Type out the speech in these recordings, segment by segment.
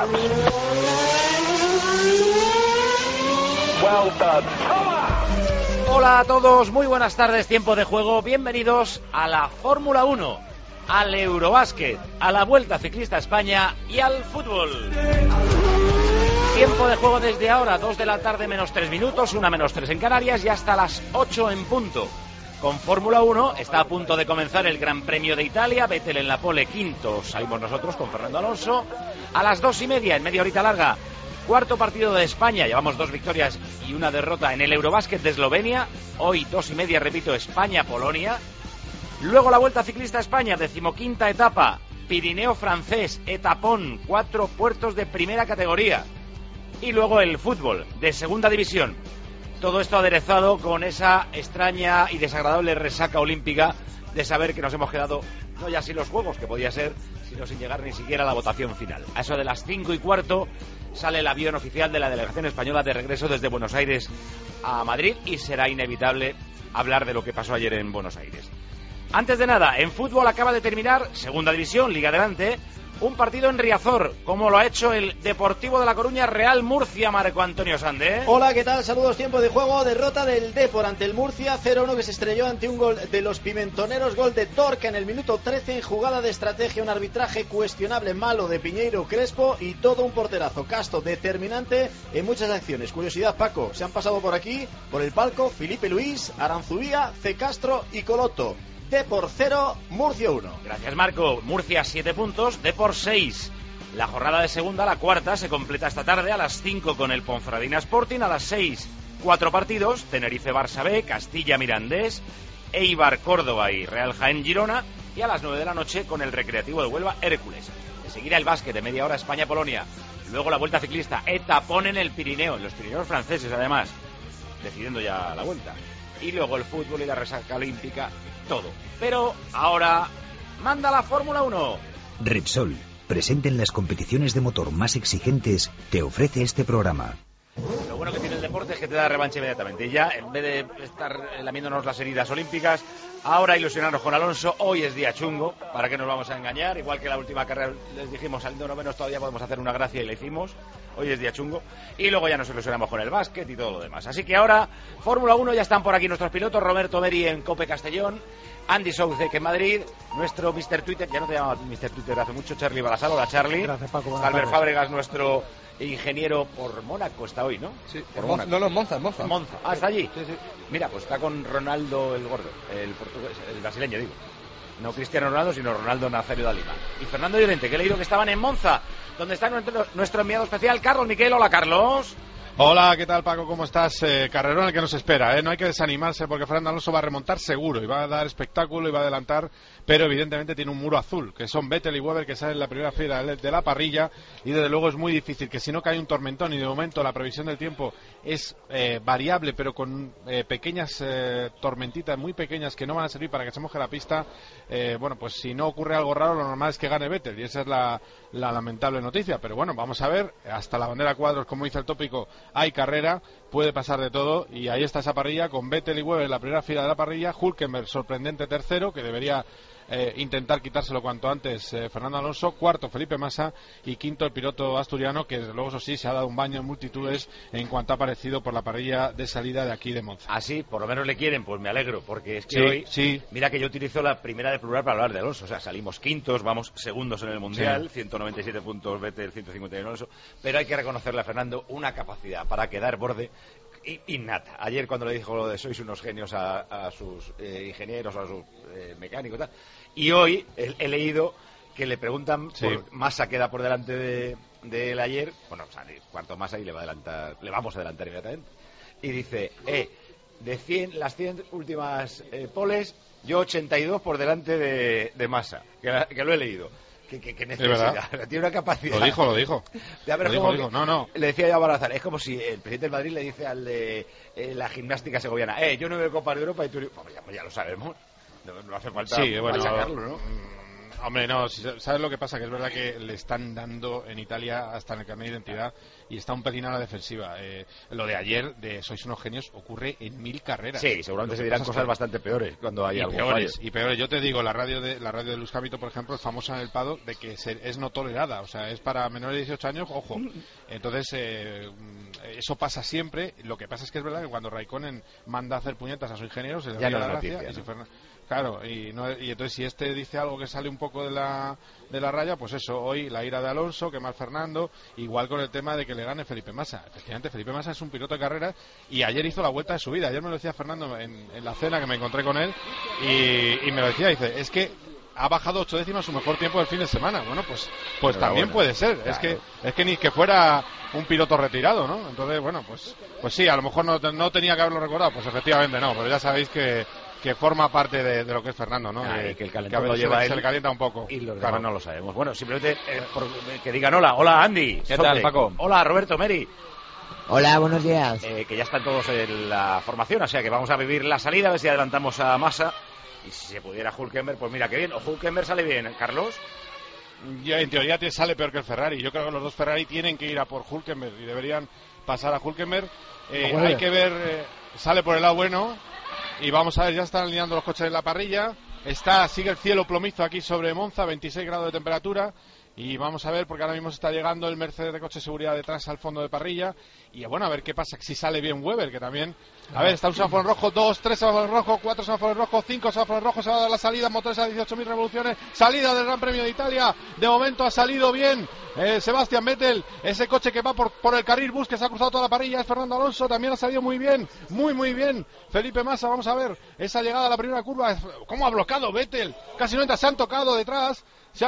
Well done. Hola a todos, muy buenas tardes, tiempo de juego, bienvenidos a la Fórmula 1, al Eurobásquet, a la Vuelta Ciclista a España y al fútbol. Tiempo de juego desde ahora, 2 de la tarde menos 3 minutos, 1 menos 3 en Canarias y hasta las 8 en punto. Con Fórmula 1 está a punto de comenzar el Gran Premio de Italia, Vettel en la pole, quinto, salimos nosotros con Fernando Alonso. A las 2:30, en media horita larga, cuarto partido de España, llevamos 2 victorias y una derrota en el Eurobásquet de Eslovenia. Hoy 2:30, repito, España-Polonia. Luego la Vuelta Ciclista a España, 15ª etapa, Pirineo francés, etapón, 4 puertos de primera categoría. Y luego el fútbol, de segunda división. Todo esto aderezado con esa extraña y desagradable resaca olímpica de saber que nos hemos quedado, no ya sin los juegos, que podía ser, sino sin llegar ni siquiera a la votación final. A eso de las 5:15 sale el avión oficial de la delegación española de regreso desde Buenos Aires a Madrid y será inevitable hablar de lo que pasó ayer en Buenos Aires. Antes de nada, en fútbol acaba de terminar, segunda división, Liga Adelante, un partido en Riazor, como lo ha hecho el Deportivo de La Coruña, Real Murcia, Marco Antonio Sande. Hola, ¿qué tal? Saludos, tiempo de juego, derrota del Depor ante el Murcia, 0-1 que se estrelló ante un gol de los pimentoneros, gol de Torca en el minuto 13, en jugada de estrategia, un arbitraje cuestionable, malo de Piñeiro Crespo y todo un porterazo casto determinante en muchas acciones. Curiosidad, Paco, se han pasado por aquí, por el palco, Felipe Luis, Aranzubía, C. Castro y Coloto. Depor 0, Murcia 1. Gracias, Marco. Murcia 7 puntos, Depor 6. La jornada de segunda, la cuarta, se completa esta tarde a las 5 con el Ponferradina Sporting, a las 6, 4 partidos, Tenerife Barça B, Castilla Mirandés, Eibar Córdoba y Real Jaén Girona, y a las 9 de la noche con el Recreativo de Huelva Hércules. Enseguida el básquet de media hora España-Polonia. Luego la Vuelta Ciclista, etapón en el Pirineo, en los Pirineos franceses además, decidiendo ya la vuelta. Y luego el fútbol y la resaca olímpica, todo. Pero ahora manda la Fórmula 1. Repsol, presente en las competiciones de motor más exigentes, te ofrece este programa. Lo bueno que tiene el deporte es que te da revancha inmediatamente. Y ya, en vez de estar lamiéndonos las heridas olímpicas, ahora ilusionarnos con Alonso. Hoy es día chungo, ¿para qué nos vamos a engañar? Igual que la última carrera les dijimos, saliendo novenos todavía podemos hacer una gracia y la hicimos. Hoy es día chungo. Y luego ya nos ilusionamos con el básquet y todo lo demás. Así que ahora, Fórmula 1, ya están por aquí nuestros pilotos. Roberto Meri en Cope Castellón, Andy Soucek en Madrid, nuestro Mr. Twitter, ya no te llamaba Mr. Twitter hace mucho, Charlie Balasal. Hola, Charlie. Gracias, Paco. Albert Fábregas, nuestro ingeniero por Mónaco, está hoy, ¿no? Sí, por Mónaco. No, Monza. Monza. Ah, está allí. Sí. Mira, pues está con Ronaldo el gordo, el portugués, el brasileño, digo. No Cristiano Ronaldo, sino Ronaldo Nazario de Lima. Y Fernando Llorente, que he leído que estaban en Monza, donde está nuestro enviado especial, Carlos Miquel. Hola, Carlos. Hola, ¿qué tal, Paco? ¿Cómo estás? Carrerón el que nos espera, ¿eh? No hay que desanimarse porque Fernando Alonso va a remontar seguro y va a dar espectáculo y va a adelantar, pero evidentemente tiene un muro azul, que son Vettel y Webber, que salen en la primera fila de la parrilla, y desde luego es muy difícil que si no cae un tormentón, y de momento la previsión del tiempo es variable, pero con pequeñas tormentitas muy pequeñas que no van a servir para que se moje la pista, bueno, pues si no ocurre algo raro, lo normal es que gane Vettel, y esa es la lamentable noticia. Pero bueno, vamos a ver, hasta la bandera cuadros, como dice el tópico, hay carrera, puede pasar de todo, y ahí está esa parrilla con Vettel y Webber en la primera fila de la parrilla, Hülkenberg sorprendente tercero, que debería intentar quitárselo cuanto antes Fernando Alonso, cuarto Felipe Massa y quinto el piloto asturiano, que desde luego, eso sí, se ha dado un baño en multitudes en cuanto ha aparecido por la parrilla de salida de aquí de Monza. Ah, sí, por lo menos le quieren, pues me alegro, porque es que hoy, mira que yo utilizo la primera de plural para hablar de Alonso, o sea, salimos quintos, vamos segundos en el Mundial, 197 puntos Vettel, 151 Alonso, pero hay que reconocerle a Fernando una capacidad para quedar borde innata. Ayer cuando le dijo lo de sois unos genios a sus ingenieros o a sus mecánicos y tal, y hoy he leído que le preguntan por Massa, queda por delante de él ayer, bueno, o sea, cuarto Massa y le vamos a adelantar inmediatamente, y dice, de las 100 últimas poles, yo 82 por delante de Massa, que lo he leído. ¿Qué necesidad? Tiene una capacidad. Lo dijo. No. Le decía yo a Barazal, es como si el presidente del Madrid le dice al de la gimnástica segoviana, yo no veo Copa de Europa y tú... Pues ya lo sabemos. No hace falta machacarlo, ¿no? Hombre, no, ¿sabes lo que pasa? Que es verdad que le están dando en Italia hasta en el carnet de identidad y está un pelín a la defensiva. Lo de ayer, de sois unos genios, ocurre en 1000 carreras. Sí, seguramente se dirán cosas bastante peores cuando hay algo peores. Yo te digo, la radio de Luis Capito, por ejemplo, es famosa en el Pado de que es no tolerada, o sea, es para menores de 18 años, ojo. Entonces, eso pasa siempre. Lo que pasa es que es verdad que cuando Raikkonen manda a hacer puñetas a su ingeniero, se le da la gracia. Claro, y entonces si este dice algo que sale un poco de la raya, pues eso, hoy la ira de Alonso, que mal Fernando, igual con el tema de que le gane Felipe Massa. Efectivamente, Felipe Massa es un piloto de carreras y ayer hizo la vuelta de su vida. Ayer me lo decía Fernando en la cena que me encontré con él y me lo decía, dice, es que ha bajado 8 décimas su mejor tiempo del fin de semana. Bueno, pues también puede ser. Claro. Es que ni que fuera un piloto retirado, ¿no? Entonces, bueno, pues sí, a lo mejor no tenía que haberlo recordado. Pues efectivamente no, pero ya sabéis que forma parte de lo que es Fernando, ¿no? Que el calentón lo lleva él, se le calienta un poco. Y los demás no lo sabemos. Bueno, simplemente que digan hola Andy. ¿Qué tal, Paco? Hola Roberto, Mary. Hola, buenos días. Que ya están todos en la formación, o sea que vamos a vivir la salida, a ver si adelantamos a Massa. Y si se pudiera Hülkenberg, pues mira, qué bien. O Hülkenberg sale bien, Carlos. Ya, en teoría te sale peor que el Ferrari. Yo creo que los dos Ferrari tienen que ir a por Hülkenberg y deberían pasar a Hülkenberg. Hay que ver, sale por el lado bueno. Y vamos a ver, ya están alineando los coches en la parrilla. Sigue el cielo plomizo aquí sobre Monza, 26 grados de temperatura. Y vamos a ver, porque ahora mismo está llegando el Mercedes de coche de seguridad detrás al fondo de parrilla. Y bueno, a ver qué pasa, si sale bien Weber, que también... A ver, está un semáforo en rojo, 2, 3 semáforos en rojo, 4 semáforos en rojo, 5 semáforos en rojo, se va a dar la salida, motores a 18.000 revoluciones, salida del Gran Premio de Italia. De momento ha salido bien Sebastian Vettel, ese coche que va por el carril bus, que se ha cruzado toda la parrilla, es Fernando Alonso, también ha salido muy bien, muy bien. Felipe Massa, vamos a ver, esa llegada a la primera curva, cómo ha bloqueado Vettel, casi no entra, se han tocado detrás.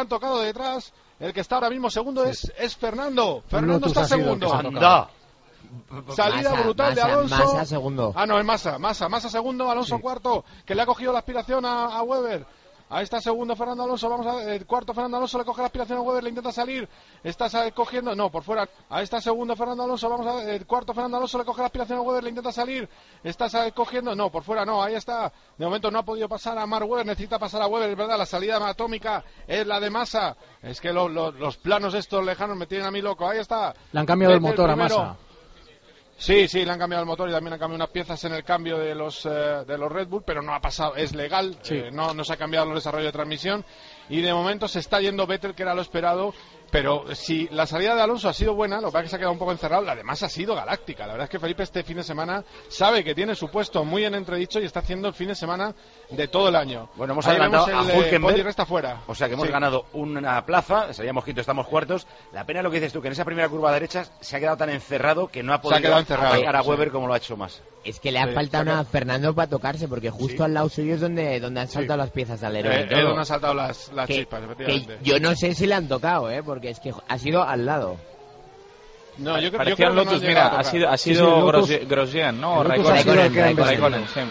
El que está ahora mismo segundo es Fernando. Fernando está segundo. Anda. Salida brutal de Alonso. Massa segundo. No, es Massa segundo, Alonso cuarto, que le ha cogido la aspiración a Weber. Ahí está segundo Fernando Alonso, vamos a ver, el cuarto Fernando Alonso le coge la aspiración a Weber, le intenta salir, está cogiendo, no, por fuera. Ahí está segundo Fernando Alonso, vamos a ver, el cuarto Fernando Alonso le coge la aspiración a Weber, le intenta salir, está cogiendo, no, por fuera no, ahí está. De momento no ha podido pasar a Mark Webber, necesita pasar a Weber, es verdad, la salida atómica es la de Massa. Es que los planos estos lejanos me tienen a mí loco, ahí está. Le han cambiado el motor a Massa. Sí, le han cambiado el motor y también han cambiado unas piezas en el cambio de los Red Bull, pero no ha pasado, es legal, sí. No se ha cambiado el desarrollo de transmisión y de momento se está yendo Vettel, que era lo esperado. Pero si la salida de Alonso ha sido buena, lo que pasa es que se ha quedado un poco encerrado, la demás ha sido galáctica. La verdad es que Felipe este fin de semana sabe que tiene su puesto muy en entredicho y está haciendo el fin de semana de todo el año. Bueno, hemos adelantado a Hülkenberg, está fuera. O sea que hemos ganado una plaza, seríamos quinto, estamos cuartos. La pena es lo que dices tú, que en esa primera curva derecha se ha quedado tan encerrado que no ha podido atacar a Weber como lo ha hecho Massa. Es que le ha faltado a Fernando para tocarse, porque justo al lado suyo es donde han saltado las piezas de alerón. Es donde han saltado las chispas, efectivamente. Yo no sé si le han tocado, porque es que ha sido al lado. No, yo creo que Lotus, mira, ha sido Grosjean, ¿no? Raikkonen, sí.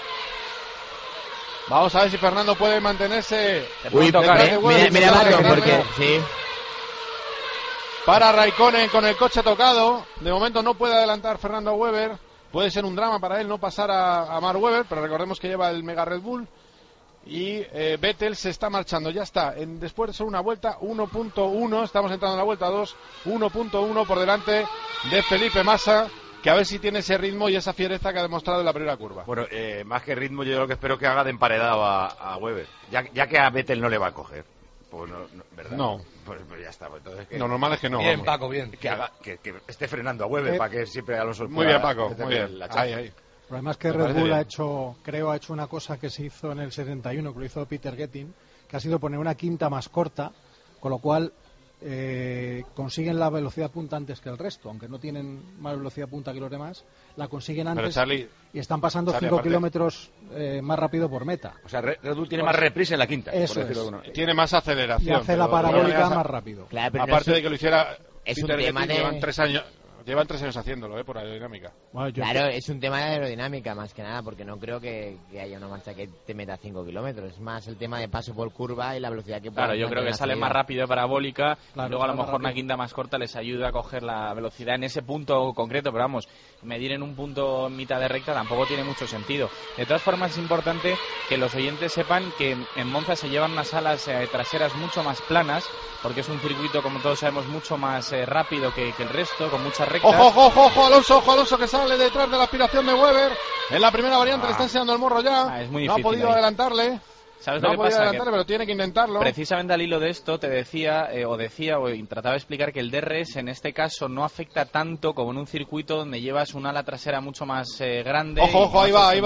Vamos a ver si Fernando puede mantenerse. Uy, tocar, mira porque sí. Para Raikkonen con el coche tocado. De momento no puede adelantar Fernando Weber. Puede ser un drama para él no pasar a Mark Webber, pero recordemos que lleva el Mega Red Bull. Y Vettel se está marchando, ya está. Después de solo una vuelta, 1.1. Estamos entrando en la vuelta 2. 1.1 por delante de Felipe Massa, que a ver si tiene ese ritmo y esa fiereza que ha demostrado en la primera curva. Bueno, más que ritmo, yo lo que espero que haga de emparedado a Webber. Ya que a Vettel no le va a coger. Pues no, ¿verdad? No. Pues ya está. Pues entonces lo normal es que no. Bien, vamos. Paco, bien. Que esté frenando a Weber para que siempre Alonso... Muy bien, Paco, muy bien. Ahí. Además que Red Bull ha hecho una cosa que se hizo en el 71, que lo hizo Peter Getting, que ha sido poner una quinta más corta, con lo cual consiguen la velocidad punta antes que el resto, aunque no tienen más velocidad punta que los demás, la consiguen antes. Charlie, y están pasando 5 kilómetros más rápido por meta. O sea, Red Bull tiene más reprisa en la quinta. Eso tiene más aceleración. Y hace la parabólica más rápido. Claro, aparte de que lo hiciera es Peter un tema Getting, llevan 3 años. Llevan 3 años haciéndolo, por aerodinámica. Bueno, claro, es un tema de aerodinámica más que nada, porque no creo que haya una marcha que te meta 5 kilómetros. Es más el tema de paso por curva y la velocidad que puede. Claro, yo creo que sale más rápido parabólica, claro, y luego a lo mejor una quinta más corta les ayuda a coger la velocidad en ese punto concreto, pero vamos, medir en un punto en mitad de recta tampoco tiene mucho sentido. De todas formas es importante que los oyentes sepan que en Monza se llevan unas alas traseras mucho más planas, porque es un circuito, como todos sabemos, mucho más rápido que el resto, con muchas rectas. Ojo, Alonso que sale detrás de la aspiración de Weber. En la primera variante le está enseñando el morro ya. Es muy difícil, no ha podido adelantarle. ¿Sabes no lo que pasa? adelantarle, pero tiene que intentarlo. Precisamente al hilo de esto te decía, trataba de explicar que el DRS en este caso no afecta tanto como en un circuito donde llevas un ala trasera mucho más grande. Ojo, ahí va,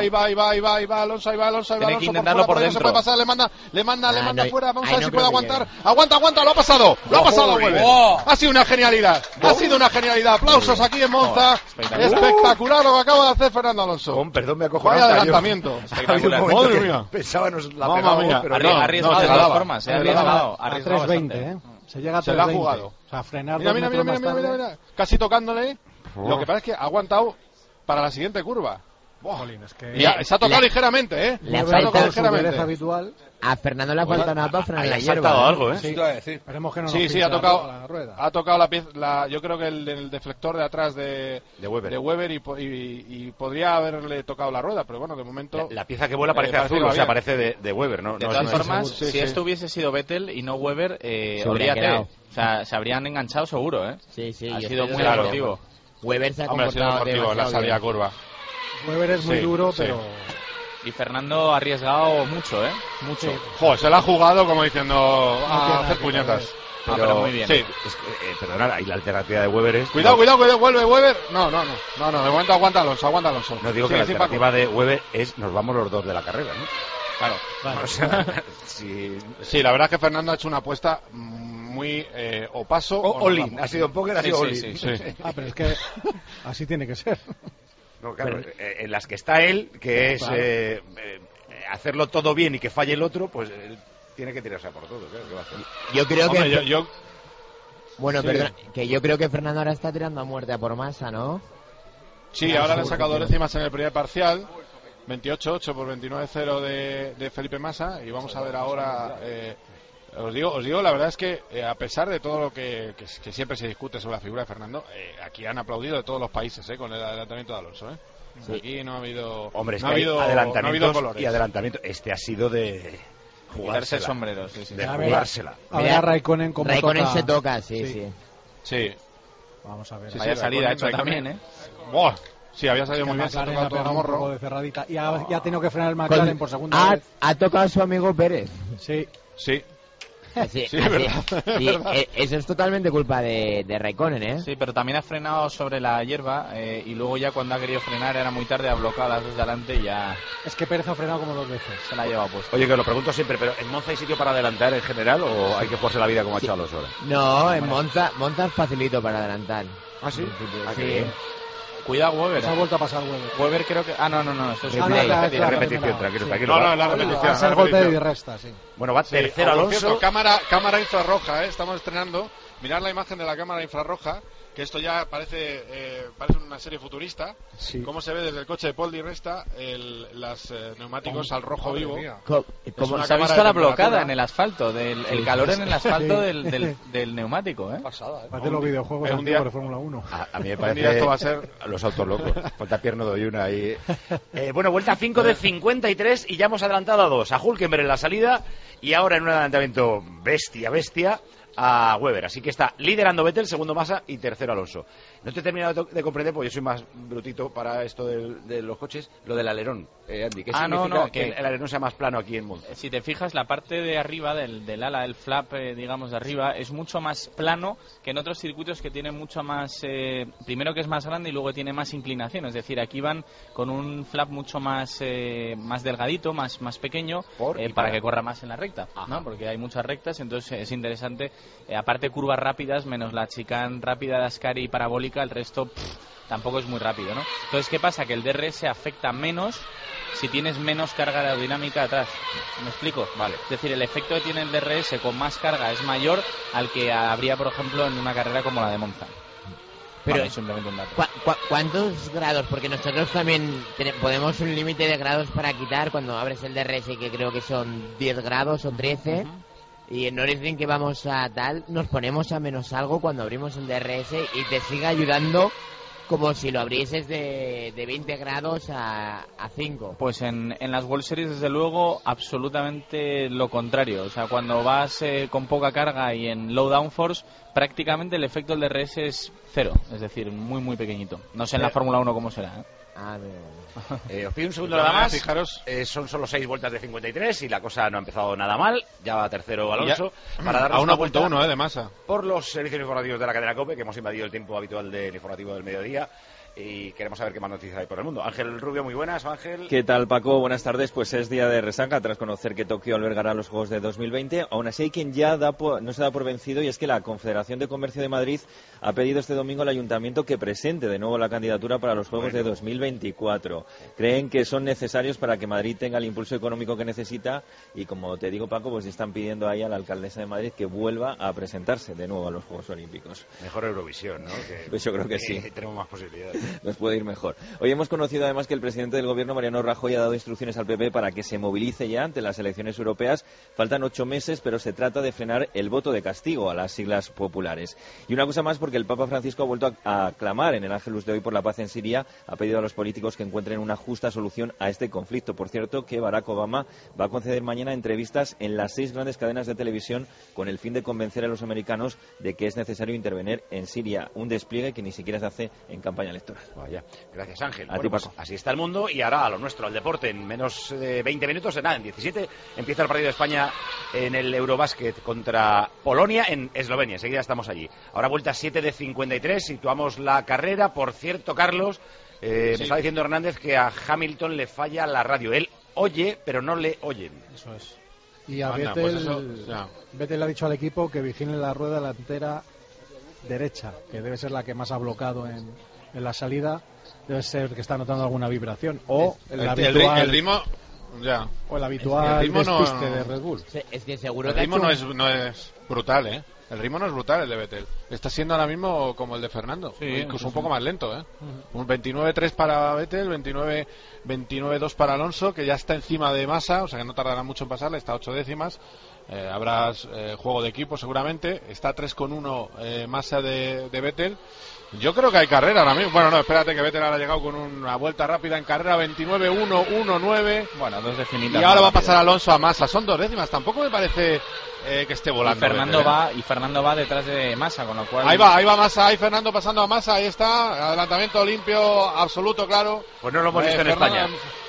Alonso, Tiene que intentarlo por dentro. Se puede pasar, le manda fuera, vamos a ver si puede aguantar. Aguanta, lo ha pasado a Weber. Ha sido una genialidad, aplausos aquí en Monza. Espectacular lo que acaba de hacer Fernando Alonso. Con perdón, me acojonado. Vaya adelantamiento. Espectacular. Madre mía. Pensaba la pegaba, pero arriesgado de todas formas, arriesgado a 3.20, Se llega a 3.20. Se la ha jugado. O sea, frenar mira. Casi tocándole. Lo que pasa es que ha aguantado para la siguiente curva. Es que se ha tocado ligeramente, Le ha faltado ligeramente. Habitual. A Fernando le ha faltado nada para frenar la hierba. Le ha faltado algo, Sí, esperemos que no nos ha tocado la rueda. Ha tocado la pieza, yo creo que el deflector de atrás de Weber y podría haberle tocado la rueda, pero bueno, de momento... La pieza que vuela parece azul, o sea, parece de Weber, ¿no? De todas formas, si esto hubiese sido Vettel y no Weber, habría quedado. O sea, se habrían enganchado seguro, ¿eh? Sí. Ha sido muy deportivo. Weber se ha comportado deportivo en la salida curva. Weber es muy duro, pero... Y Fernando ha arriesgado mucho, mucho. Joder, se la ha jugado como diciendo a hacer puñetas. Pero muy bien. Sí. Perdona, y la alternativa de Weber es... Cuidado, vuelve Weber. No, de momento aguanta Alonso. No digo que la alternativa de Weber es nos vamos los dos de la carrera, ¿no? Claro. O sea, sí, la verdad es que Fernando ha hecho una apuesta muy o paso o all-in. Ha sido un póker, ha sido all-in. Sí. Pero es que así tiene que ser. No, claro, en las que está él, que es hacerlo todo bien y que falle el otro, pues él tiene que tirarse a por todo. ¿Qué va a hacer? Yo creo que... Bueno, sí. perdón, que yo creo que Fernando ahora está tirando a muerte a por Massa, ¿no? Sí, ahora le ha sacado décimas en el primer parcial, 28-8 por 29-0 de Felipe Massa, y vamos a ver ahora... Os digo, la verdad es que a pesar de todo lo que siempre se discute sobre la figura de Fernando, aquí han aplaudido de todos los países con el adelantamiento de Alonso. Sí. Aquí no ha habido... Hombre, no ha habido adelantamientos y adelantamiento. Este ha sido de jugarse el sombrero, de jugársela. A ver a Raikkonen como Raikkonen se toca, sí. Vamos a ver. Vaya salida ha hecho también, Sí, había salido muy bien, se ha tocado todo el morro. De cerradita. Y ha tenido que frenar el McLaren por segunda vez. Ha tocado a su amigo Pérez. Sí. Sí, es verdad. Eso es totalmente culpa de Raikkonen, ¿eh? Sí, pero también ha frenado sobre la hierba y luego ya cuando ha querido frenar era muy tarde, ha bloqueado las dos de delante y ya... Es que Pérez ha frenado como 2 veces. Se la ha llevado puesto. Oye, que lo pregunto siempre, pero ¿en Monza hay sitio para adelantar en general o hay que jugarse la vida como ha hecho Alonso ahora? No, en Monza es facilito para adelantar. ¿Ah, sí? Sí. Cuidado, Weber. Se ha vuelto a pasar Weber creo que... no. Esto es la repetición, tranquilo. No, la repetición. Es el golpe de resta, sí. Bueno, va tercero Alonso. Cierto, cámara infrarroja, estamos estrenando. Mirad la imagen de la cámara infrarroja, que esto ya parece una serie futurista. Sí. Cómo se ve desde el coche de Paul Di Resta los neumáticos al rojo vivo. Como se ha visto la blocada en el asfalto, el calor en el asfalto del neumático, Pasada, parece los videojuegos antiguos de Fórmula 1. A mí me parece esto va a ser los autos locos. Falta pierno doy una ahí. Bueno, vuelta 5 de 53 y ya hemos adelantado a 2. A Hülkenberg en la salida y ahora en un adelantamiento bestia a Weber, así que está liderando Vettel, segundo Massa y tercero Alonso. No te he terminado de comprender, porque yo soy más brutito para esto de los coches, lo del alerón, Andy. ¿Qué significa que el alerón sea más plano aquí en Monza? Si te fijas, la parte de arriba del ala, el flap, digamos, de arriba, es mucho más plano que en otros circuitos que tienen mucho más... primero que es más grande y luego tiene más inclinación, es decir, aquí van con un flap mucho más delgadito, más pequeño, para que corra más en la recta, ¿no? Porque hay muchas rectas, entonces es interesante. Aparte curvas rápidas, menos la chicane rápida de Ascari y parabólica, el resto tampoco es muy rápido, ¿no? Entonces, ¿qué pasa? Que el DRS afecta menos si tienes menos carga aerodinámica atrás. ¿Me explico? Vale. Es decir, el efecto que tiene el DRS con más carga es mayor al que habría, por ejemplo, en una carrera como la de Monza. Pero es simplemente un dato. ¿Cuántos grados? Porque nosotros también podemos un límite de grados para quitar cuando abres el DRS, que creo que son 10 grados o 13. Y en Nürburgring que vamos a tal, nos ponemos a menos algo cuando abrimos el DRS y te sigue ayudando como si lo abrieses de 20 grados a 5. Pues en las World Series, desde luego, absolutamente lo contrario. O sea, cuando vas con poca carga y en low downforce, prácticamente el efecto del DRS es cero. Es decir, muy, muy pequeñito. No sé en la Fórmula 1 cómo será, os pido un segundo nada más. Fijaros, son solo 6 vueltas de 53 y la cosa no ha empezado nada mal. Ya va tercero Alonso. Para darnos a 1.1 de masa. Por los servicios informativos de la cadena COPE, que hemos invadido el tiempo habitual del informativo del mediodía. Y queremos saber qué más noticias hay por el mundo. Ángel Rubio, muy buenas, Ángel. ¿Qué tal, Paco? Buenas tardes. Pues es día de resaca tras conocer que Tokio albergará los Juegos de 2020. Aún así hay quien ya no se da por vencido, y es que la Confederación de Comercio de Madrid ha pedido este domingo al Ayuntamiento que presente de nuevo la candidatura para los Juegos de 2024. Creen que son necesarios para que Madrid tenga el impulso económico que necesita y, como te digo, Paco, pues están pidiendo ahí a la alcaldesa de Madrid que vuelva a presentarse de nuevo a los Juegos Olímpicos. Mejor Eurovisión, ¿no? Pues yo creo que sí. Tenemos más posibilidades. Nos puede ir mejor. Hoy hemos conocido además que el presidente del gobierno, Mariano Rajoy, ha dado instrucciones al PP para que se movilice ya ante las elecciones europeas. Faltan 8 meses, pero se trata de frenar el voto de castigo a las siglas populares. Y una cosa más, porque el Papa Francisco ha vuelto a clamar en el Ángelus de hoy por la paz en Siria. Ha pedido a los políticos que encuentren una justa solución a este conflicto. Por cierto, que Barack Obama va a conceder mañana entrevistas en las 6 grandes cadenas de televisión con el fin de convencer a los americanos de que es necesario intervenir en Siria. Un despliegue que ni siquiera se hace en campaña electoral. Vaya. Gracias, Ángel. A ti, Paco. Pues así está el mundo y ahora a lo nuestro, al deporte. En menos de 20 minutos, en 17, empieza el partido de España en el Eurobásquet contra Polonia en Eslovenia. Enseguida estamos allí. Ahora vuelta 7 de 53, situamos la carrera. Por cierto, Carlos, me estaba diciendo Hernández que a Hamilton le falla la radio. Él oye, pero no le oyen. Eso es. Y a Vettel le ha dicho al equipo que vigilen la rueda delantera derecha, que debe ser la que más ha bloqueado en la salida. Debe ser que está notando alguna vibración o el ritmo o el habitual despiste de Red Bull. Es que seguro el ritmo no es brutal, ¿eh? El ritmo no es brutal, el de Vettel. Está siendo ahora mismo como el de Fernando, incluso un poco más lento, ¿eh? Un 29-3 para Vettel, 29-2 para Alonso, que ya está encima de Massa, o sea que no tardará mucho en pasarle, está a 8 décimas. Habrá juego de equipo seguramente. Está 3,1 Massa de Vettel. Yo creo que hay carrera ahora mismo. Bueno, no, espérate, que Vettel ahora ha llegado con una vuelta rápida en carrera, 29-1-1-9. Bueno, 2 definitivas. Y ahora va a pasar Alonso a Massa. Son 2 décimas. Tampoco me parece que esté volando. Y Fernando va detrás de Massa, con lo cual... Ahí va Massa, ahí Fernando pasando a Massa. Ahí está, adelantamiento limpio, absoluto, claro. Pues no lo hemos visto en España.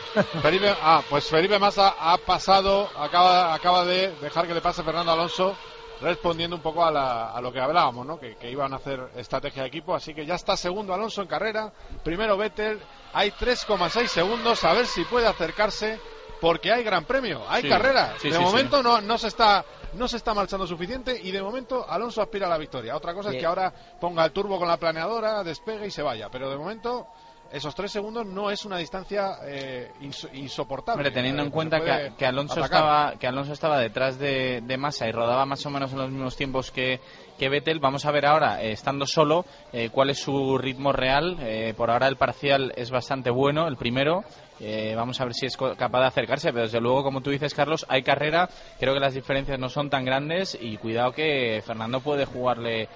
Felipe Massa ha pasado, acaba de dejar que le pase Fernando Alonso, respondiendo un poco a lo que hablábamos, ¿no? Que iban a hacer estrategia de equipo. Así que ya está segundo Alonso en carrera, primero Vettel, hay 3,6 segundos, a ver si puede acercarse, porque hay gran premio, hay carrera. De momento no se está marchando suficiente, y de momento Alonso aspira a la victoria. Otra cosa es que ahora ponga el turbo con la planeadora, despegue y se vaya, pero de momento esos 3 segundos no es una distancia insoportable. Hombre, teniendo en cuenta que Alonso estaba detrás de Massa y rodaba más o menos en los mismos tiempos que Vettel. Vamos a ver ahora, estando solo, cuál es su ritmo real. Por ahora el parcial es bastante bueno, el primero. Vamos a ver si es capaz de acercarse, pero desde luego, como tú dices, Carlos, hay carrera. Creo que las diferencias no son tan grandes, y cuidado que Fernando puede jugarle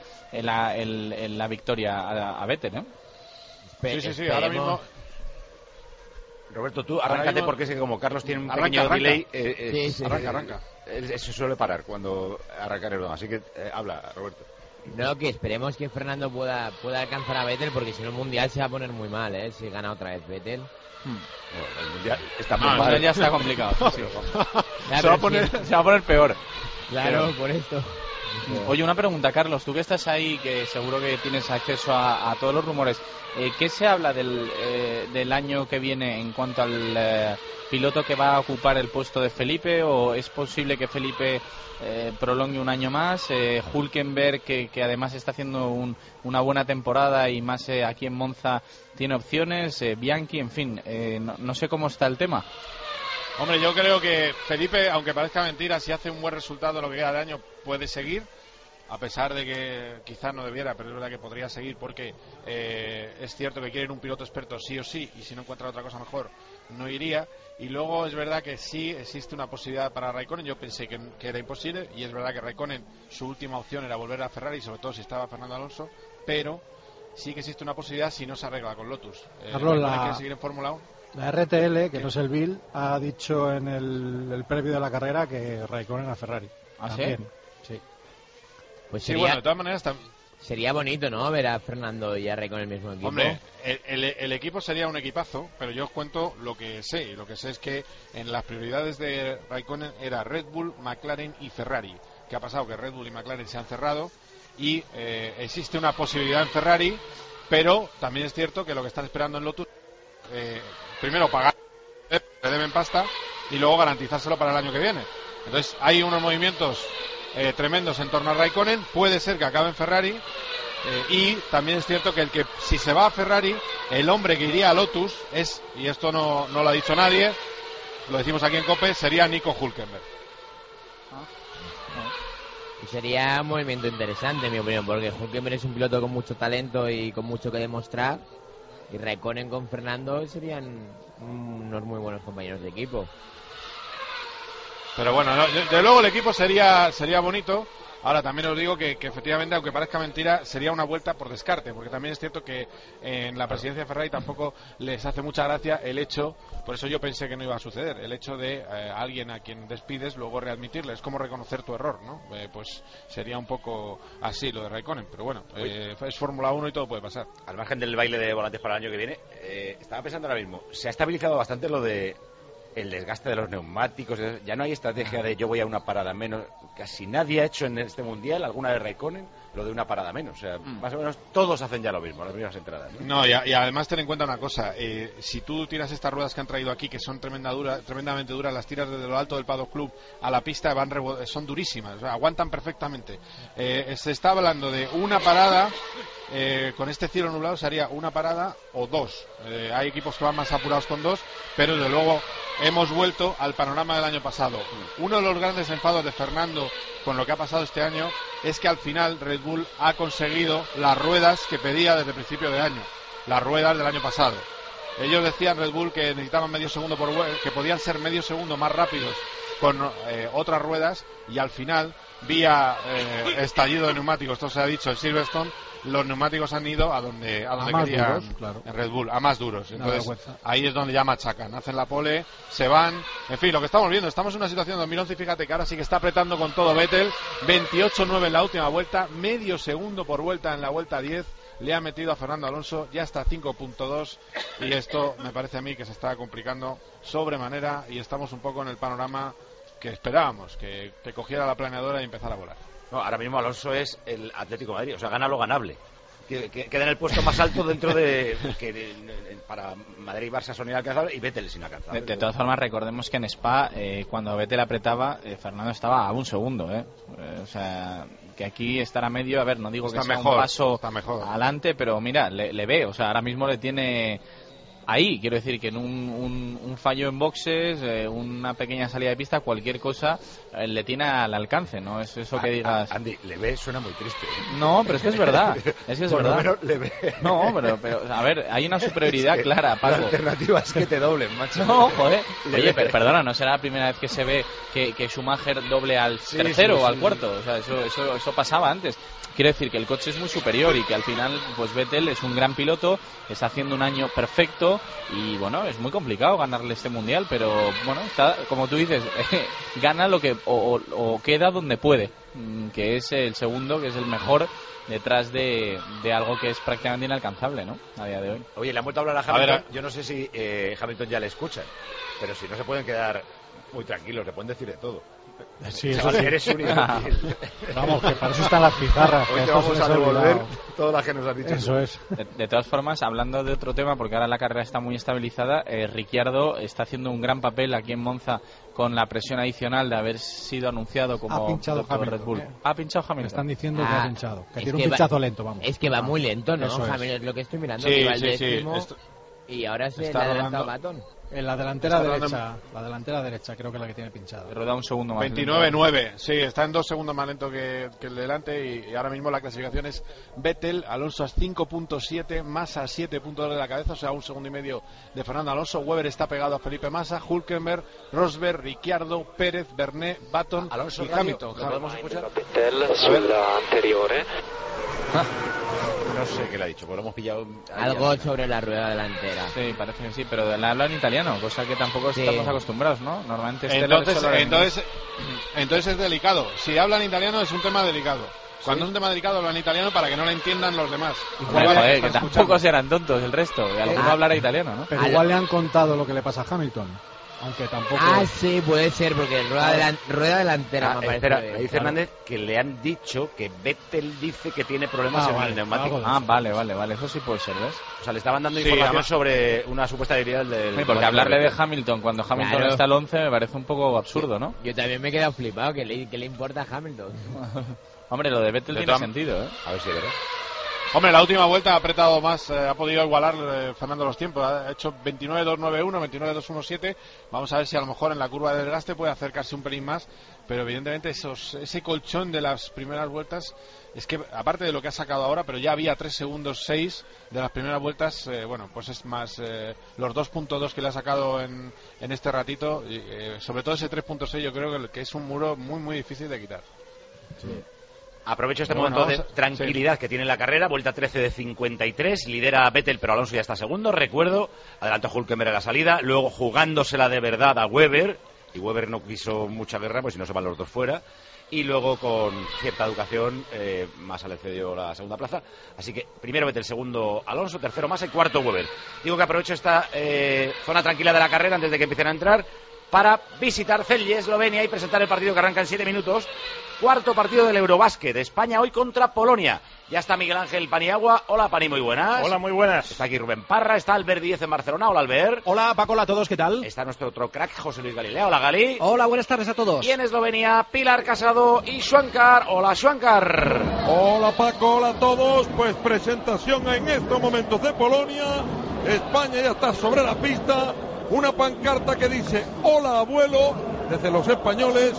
la victoria a Vettel, ¿eh? Sí, ahora mismo. Roberto, tú arráncate, porque es que como Carlos tiene un pequeño delay, arranca. Eso suele parar cuando arranca el así que habla, Roberto. No, que esperemos que Fernando pueda alcanzar a Vettel, porque si no el Mundial se va a poner muy mal, si gana otra vez Vettel. Bueno, el Mundial está muy mal. El ya está complicado. Se va a poner peor. Claro, por esto. Oye, una pregunta, Carlos, tú que estás ahí, que seguro que tienes acceso a todos los rumores, ¿qué se habla del año que viene en cuanto al piloto que va a ocupar el puesto de Felipe? ¿O es posible que Felipe prolongue un año más? Hülkenberg, que además está haciendo una buena temporada, y más aquí en Monza tiene opciones, Bianchi, en fin, no sé cómo está el tema. Hombre, yo creo que Felipe, aunque parezca mentira, si hace un buen resultado lo que queda de año, puede seguir. a pesar de que quizás no debiera, pero es verdad que podría seguir porque es cierto que quieren un piloto experto sí o sí, y si no encuentra otra cosa mejor no iría. Y luego es verdad que sí existe una posibilidad para Raikkonen. Yo pensé que era imposible, y es verdad que Raikkonen, su última opción era volver a Ferrari, sobre todo si estaba Fernando Alonso, pero sí que existe una posibilidad si no se arregla con Lotus. Carlos, quiere seguir en Fórmula 1. La RTL, que no es el Bill, ha dicho en el previo de la carrera que Raikkonen a Ferrari. ¿Ah, también. Sí? Pues Sí, sería, bueno, de todas maneras sería bonito, ¿no? Ver a Fernando y a Raikkonen en el mismo equipo. Hombre, el equipo sería un equipazo, pero yo os cuento lo que sé. Y lo que sé es que en las prioridades de Raikkonen era Red Bull, McLaren y Ferrari. ¿Qué ha pasado? Que Red Bull y McLaren se han cerrado y existe una posibilidad en Ferrari, pero también es cierto que lo que están esperando en Lotus, primero pagar, le deben pasta, y luego garantizárselo para el año que viene. Entonces hay unos movimientos tremendos en torno a Raikkonen. Puede ser que acabe en Ferrari, y también es cierto que si se va a Ferrari, el hombre que iría a Lotus es, y esto no lo ha dicho nadie, lo decimos aquí en COPE, sería Nico Hülkenberg. Y sería un movimiento interesante, en mi opinión, porque Hülkenberg es un piloto con mucho talento y con mucho que demostrar, y Raikkonen con Fernando serían unos muy buenos compañeros de equipo. Pero bueno, de luego el equipo sería bonito. Ahora también os digo que efectivamente, aunque parezca mentira, sería una vuelta por descarte, porque también es cierto que en la presidencia de Ferrari tampoco les hace mucha gracia el hecho, por eso yo pensé que no iba a suceder, el hecho de alguien a quien despides luego readmitirle. Es como reconocer tu error, ¿no? Pues sería un poco así lo de Raikkonen, pero bueno, es Fórmula 1 y todo puede pasar. Al margen del baile de volantes para el año que viene, estaba pensando ahora mismo, se ha estabilizado bastante lo de el desgaste de los neumáticos. Ya no hay estrategia de yo voy a una parada menos. Casi nadie ha hecho en este mundial, alguna de Raikkonen, lo de una parada menos. O sea, más o menos todos hacen ya lo mismo, las primeras entradas, ¿no? Y además ten en cuenta una cosa, si tú tiras estas ruedas que han traído aquí, que son tremendamente duras, las tiras desde lo alto del Paddock Club a la pista, son durísimas, o sea, aguantan perfectamente. Se está hablando de una parada, con este cielo nublado se haría una parada o dos. Hay equipos que van más apurados con dos, pero desde luego hemos vuelto al panorama del año pasado. Uno de los grandes enfados de Fernando con lo que ha pasado este año es que al final Red Bull ha conseguido las ruedas que pedía desde el principio de año, las ruedas del año pasado. Ellos decían, Red Bull, que necesitaban medio segundo por vuelta, que podían ser medio segundo más rápidos con otras ruedas, y al final, vía estallido de neumáticos, esto se ha dicho en Silverstone, los neumáticos han ido a donde querían, duros, claro, en Red Bull, a más duros. Entonces ahí es donde ya machacan, hacen la pole, se van, en fin, lo que estamos viendo, estamos en una situación de 2011, y fíjate que ahora sí que está apretando con todo Vettel, 28-9 en la última vuelta, medio segundo por vuelta en la vuelta 10, le ha metido a Fernando Alonso, ya está 5.2, y esto me parece a mí que se está complicando sobremanera, y estamos un poco en el panorama que esperábamos, que cogiera la planeadora y empezara a volar. No, ahora mismo Alonso es el Atlético de Madrid, o sea, gana lo ganable. Queda en el puesto más alto dentro de para Madrid y Barça son inalcanzables, y Vettel es inalcanzable. De todas formas, recordemos que en Spa, cuando Vettel apretaba, Fernando estaba a un segundo, o sea, que aquí estar a medio, a ver, no digo está que sea mejor, un paso adelante, pero mira, le ve, o sea, ahora mismo le tiene ahí, quiero decir que en un fallo en boxes, una pequeña salida de pista, cualquier cosa le tiene al alcance, no es eso que digas. Andy, le ve, suena muy triste. No, pero es que es verdad, Por lo menos le ve. No, pero a ver, hay una superioridad clara, Paco. La alternativa es que te doblen, macho. No, joder. Oye, perdona, no será la primera vez que se ve que Schumacher doble al tercero o al cuarto, o sea, eso pasaba antes. Quiero decir que el coche es muy superior y que al final, pues Vettel es un gran piloto, está haciendo un año perfecto y bueno, es muy complicado ganarle este mundial, pero bueno, está, como tú dices, gana lo que o queda donde puede, que es el segundo, que es el mejor, detrás de algo que es prácticamente inalcanzable, ¿no? A día de hoy. Oye, le han vuelto a hablar a Hamilton. Yo no sé si Hamilton ya le escucha, pero si no se pueden quedar muy tranquilos, le pueden decir de todo. Sí, eso sí. Eres un inútil. Vamos, que para eso están las pizarras. Hoy te vamos a devolver todas las que nos has dicho. Eso es. De todas formas, hablando de otro tema, porque ahora la carrera está muy estabilizada, Ricciardo está haciendo un gran papel aquí en Monza con la presión adicional de haber sido anunciado como Hamilton, Red Bull. Ha pinchado Hamilton. Están diciendo que ha pinchado. Que tiene un pinchazo lento, vamos. Es que va muy lento, ¿no? Eso es. Hamilton, es lo que estoy mirando. Sí, que va el sí, décimo, y ahora se le ha adelantado Baton. En la delantera derecha creo que es la que tiene pinchada. Rueda un segundo más 29-9, sí, está en 2 segundos más lento que el delante y ahora mismo la clasificación es Vettel, Alonso a 5.7, Massa a 7.2 de la cabeza, o sea, 1 segundo y medio de Fernando Alonso. Webber está pegado a Felipe Massa, Hülkenberg, Rosberg, Ricciardo, Pérez, Bernet, Button Alonso y Hamilton. ¿Lo podemos escuchar? Vettel sulla anteriore. No sé qué le ha dicho, pues lo hemos pillado. Algo sobre la rueda delantera. Sí, parece que sí, pero habla en italiano, cosa que tampoco estamos acostumbrados, ¿no? Normalmente entonces es delicado. Si hablan italiano es un tema delicado. Cuando es un tema delicado hablan italiano para que no lo entiendan los demás. Joder, que tampoco serán tontos el resto, que alguno hablará italiano, ¿no? Pero igual le han contado lo que le pasa a Hamilton. Aunque tampoco... sí, puede ser, porque rueda delantera me parece. Espera, me dice Hernández que le han dicho que Vettel dice que tiene problemas en el neumático. Vale, eso sí puede ser, ¿ves? O sea, le estaban dando información sobre una supuesta debilidad del... Sí, porque hablarle de Hamilton cuando Hamilton está al 11 me parece un poco absurdo, ¿no? Yo también me he quedado flipado, que le importa a Hamilton. Hombre, lo de Vettel tiene sentido, ¿eh? A ver si es verdad. Hombre, la última vuelta ha apretado más, ha podido igualar Fernando los tiempos, ha hecho 29.291, 29.217. Vamos a ver si a lo mejor en la curva de desgaste puede acercarse un pelín más, pero evidentemente ese colchón de las primeras vueltas, es que aparte de lo que ha sacado ahora, pero ya había 3 segundos 6 de las primeras vueltas, bueno, pues es más los 2.2 que le ha sacado en este ratito, sobre todo ese 3.6 yo creo que es un muro muy muy difícil de quitar. Sí. Aprovecho este momento de tranquilidad que tiene la carrera, vuelta 13 de 53, lidera a Vettel, pero Alonso ya está segundo, recuerdo, adelantó Hülkenberg a la salida, luego jugándosela de verdad a Webber, y Webber no quiso mucha guerra, pues si no se van los dos fuera, y luego con cierta educación Massa le cedió la segunda plaza, así que primero Vettel, segundo Alonso, tercero Massa y cuarto Webber. Digo que aprovecho esta zona tranquila de la carrera antes de que empiecen a entrar para visitar Celje, Eslovenia, y presentar el partido que arranca en 7 minutos. Cuarto partido del Eurobásquet, España hoy contra Polonia. Ya está Miguel Ángel Paniagua. Hola, Pani, muy buenas. Hola, muy buenas. Está aquí Rubén Parra, está Albert Díez en Barcelona. Hola, Albert. Hola, Paco, hola a todos, ¿qué tal? Está nuestro otro crack, José Luis Galilea. Hola, Gali. Hola, buenas tardes a todos. Y en Eslovenia, Pilar Casado y Schwankar. Hola, Schwankar. Hola, Paco, hola a todos. Pues presentación en estos momentos de Polonia. España ya está sobre la pista. Una pancarta que dice hola abuelo desde los españoles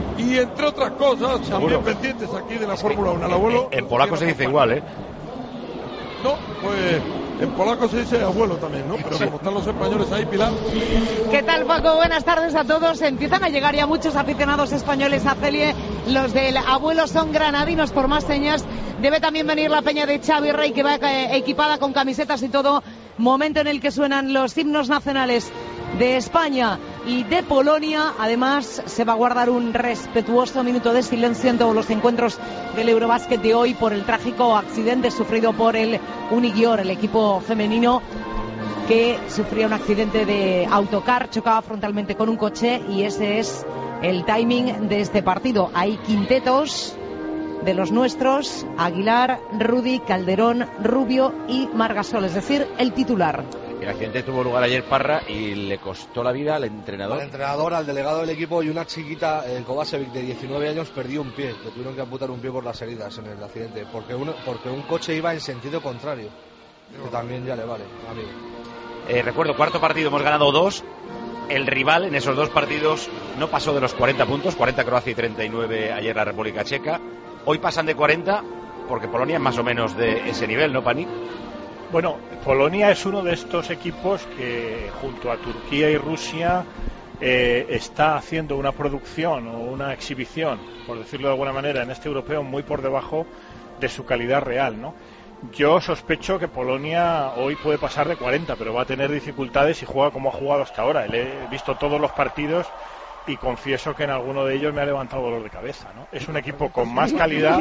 y entre otras cosas también pendientes aquí de la Fórmula 1. El abuelo en polaco se dice igual, ¿eh? No, pues en polaco se dice abuelo también, ¿no? Pero como están los españoles ahí, Pilar. ¿Qué tal, Paco? Buenas tardes a todos. Empiezan a llegar ya muchos aficionados españoles a Celje. Los del abuelo son granadinos por más señas. Debe también venir la peña de Xavi Rey, que va equipada con camisetas y todo. Momento en el que suenan los himnos nacionales de España y de Polonia. Además, se va a guardar un respetuoso minuto de silencio en todos los encuentros del Eurobásquet de hoy por el trágico accidente sufrido por el Unigior, el equipo femenino que sufría un accidente de autocar, chocaba frontalmente con un coche, y ese es el timing de este partido. Hay quintetos de los nuestros: Aguilar, Rudy, Calderón, Rubio y Margasol, es decir, el titular. El accidente tuvo lugar ayer, Parra, y le costó la vida al entrenador. Al entrenador, al delegado del equipo y una chiquita, el Kovacevic, de 19 años, perdió un pie. Le tuvieron que amputar un pie por las heridas en el accidente, porque un coche iba en sentido contrario. Que también ya le vale, amigo. Recuerdo, cuarto partido, hemos ganado 2. El rival en esos 2 partidos no pasó de los 40 puntos, 40 Croacia y 39 ayer la República Checa. Hoy pasan de 40, porque Polonia es más o menos de ese nivel, ¿no, Pani? Bueno, Polonia es uno de estos equipos que junto a Turquía y Rusia está haciendo una producción o una exhibición, por decirlo de alguna manera, en este europeo muy por debajo de su calidad real, ¿no? Yo sospecho que Polonia hoy puede pasar de 40, pero va a tener dificultades si juega como ha jugado hasta ahora. Le he visto todos los partidos y confieso que en alguno de ellos me ha levantado dolor de cabeza, ¿no? Es un equipo con más calidad,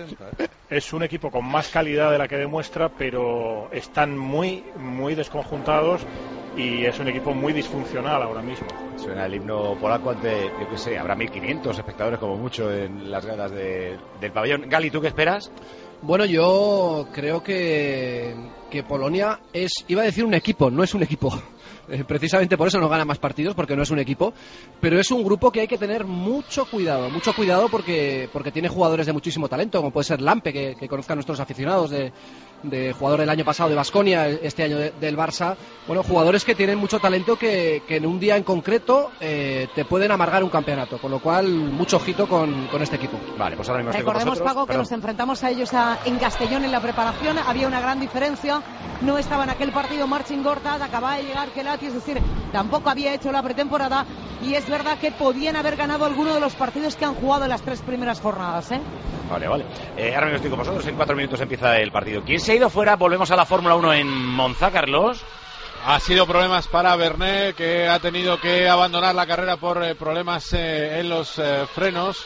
de la que demuestra, pero están muy, muy desconjuntados y es un equipo muy disfuncional ahora mismo. Suena el himno polaco ante, yo qué sé, habrá 1.500 espectadores como mucho en las gradas del pabellón. Gali, ¿tú qué esperas? Bueno, yo creo que Polonia iba a decir un equipo, no es un equipo. Precisamente por eso no gana más partidos, porque no es un equipo. Pero es un grupo que hay que tener mucho cuidado porque tiene jugadores de muchísimo talento, como puede ser Lampe, que conozcan nuestros aficionados, de jugador del año pasado de Baskonia, este año del Barça. Bueno, jugadores que tienen mucho talento que en un día en concreto te pueden amargar un campeonato, con lo cual mucho ojito con este equipo. Vale, pues ahora mismo recordemos, Paco, que nos enfrentamos a ellos en Castellón en la preparación. Había una gran diferencia, no estaba en aquel partido Marcin Gortat, acababa de llegar Kelati, es decir, tampoco había hecho la pretemporada, y es verdad que podían haber ganado alguno de los partidos que han jugado en las 3 primeras jornadas, ¿eh? Vale. Ahora mismo estoy con vosotros, en 4 minutos empieza el partido. ¿Quién se ha ido fuera? Volvemos a la Fórmula 1 en Monza, Carlos. Ha sido problemas para Vernet, que ha tenido que abandonar la carrera por problemas en los frenos.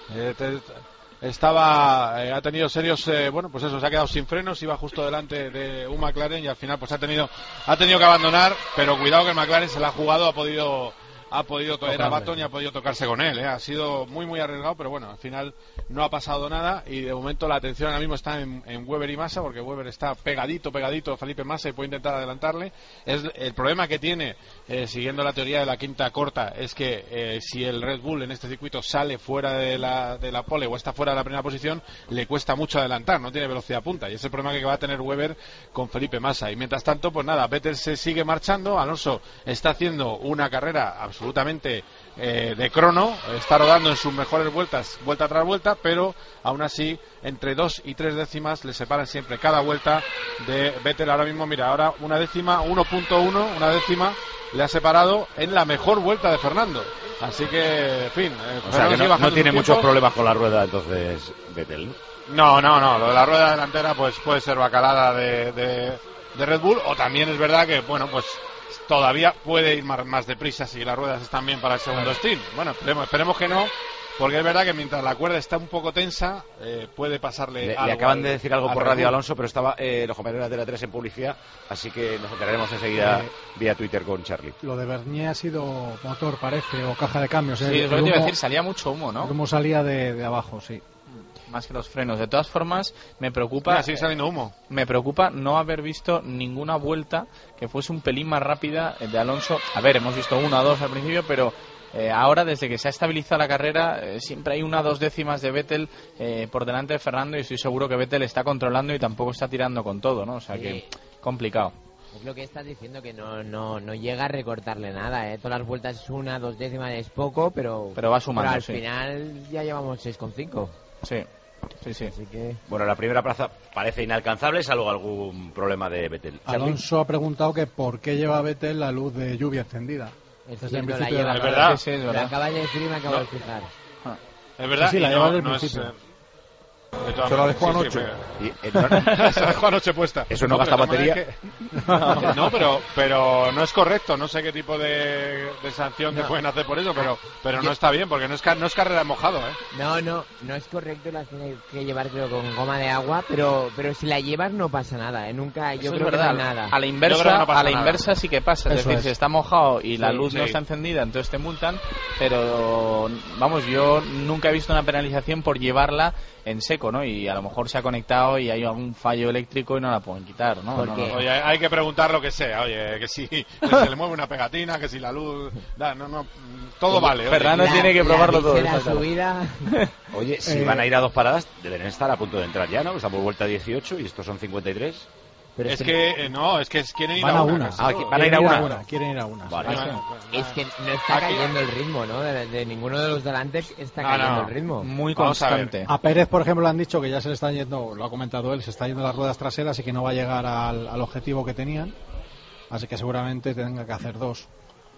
Ha tenido serios, se ha quedado sin frenos, iba justo delante de un McLaren y al final pues ha tenido que abandonar, pero cuidado que el McLaren se la ha jugado, ha podido tocar a Baton y ha podido tocarse con él, ha sido muy arriesgado, pero bueno, al final no ha pasado nada y de momento la atención ahora mismo está en Webber y Massa, porque Webber está pegadito a Felipe Massa y puede intentar adelantarle. El problema que tiene, siguiendo la teoría de la quinta corta, es que si el Red Bull en este circuito sale fuera de la pole o está fuera de la primera posición, le cuesta mucho adelantar, no tiene velocidad punta, y es el problema que va a tener Webber con Felipe Massa. Y mientras tanto, pues nada, Vettel se sigue marchando, Alonso está haciendo una carrera absolutamente de crono, está rodando en sus mejores vueltas, vuelta tras vuelta, pero aún así entre 2 y 3 décimas le separan siempre cada vuelta de Vettel. Ahora mismo, mira, ahora una décima, 1.1, una décima le ha separado en la mejor vuelta de Fernando, así que, en fin, o sea que no tiene muchos problemas con la rueda entonces Vettel. No, lo de la rueda delantera pues puede ser bacalada de Red Bull, o también es verdad que, bueno, pues todavía puede ir más deprisa si las ruedas están bien para el segundo stint. Bueno, esperemos que no, porque es verdad que mientras la cuerda está un poco tensa, puede pasarle algo. Le acaban de decir algo por radio a Alonso, pero estaba los compañeros de la 3 en publicidad, así que nos enteraremos enseguida vía Twitter con Charlie. Lo de Bernier ha sido motor, parece, o caja de cambios. Sí, es lo que te iba a decir, salía mucho humo, ¿no? El humo salía de abajo, sí. Más que los frenos. De todas formas, me preocupa. Mira, sigue saliendo humo. Me preocupa no haber visto ninguna vuelta que fuese un pelín más rápida de Alonso. A ver, hemos visto 1 o 2 al principio, pero ahora, desde que se ha estabilizado la carrera, siempre hay 1 o 2 décimas de Vettel por delante de Fernando, y estoy seguro que Vettel está controlando y tampoco está tirando con todo, ¿no? O sea que complicado. Es lo que estás diciendo, que no llega a recortarle nada, ¿eh? Todas las vueltas 1 o 2 décimas es poco, pero va sumando, al final ya llevamos 6,5. Sí. Así que... Bueno, la primera plaza parece inalcanzable, salvo algún problema de Vettel. Alonso ha preguntado que por qué lleva Vettel la luz de lluvia encendida. Esto siempre la lleva. ¿Es verdad? Sí, es verdad. La acaba de decir y me acabo de fijar. Es verdad, sí, la lleva desde el principio. Se la dejó anoche. Se la dejó anoche puesta. ¿Eso no gasta batería? No, pero no es correcto. No sé qué tipo de sanción te pueden hacer por eso, pero no está bien, porque no es carrera de mojado, ¿eh? No es correcto, la tiene que llevar, creo, con goma de agua, pero si la llevas no pasa nada, ¿eh? Nunca, yo creo que no hay nada. A la inversa sí que pasa, es decir, si está mojado y la luz no está encendida, entonces te multan, pero vamos, yo nunca he visto una penalización por llevarla en seco, ¿no? Y a lo mejor se ha conectado y hay algún fallo eléctrico y no la pueden quitar, ¿no? Oye, hay que preguntar lo que sea, oye, que si se le mueve una pegatina, que si la luz... todo vale. Fernando tiene que probarlo todo. Oye, si van a ir a 2 paradas, deben estar a punto de entrar ya, ¿no? Estamos vuelta 18 y estos son 53. Pero es que quieren ir a una. Van a ir a una. Quieren ir a una. Vale. Es que no está cayendo el ritmo, ¿no? De ninguno de los delante está cayendo el ritmo. Muy constante. A Pérez, por ejemplo, le han dicho que ya se le están yendo, lo ha comentado él, se está yendo las ruedas traseras y que no va a llegar al objetivo que tenían. Así que seguramente tenga que hacer 2.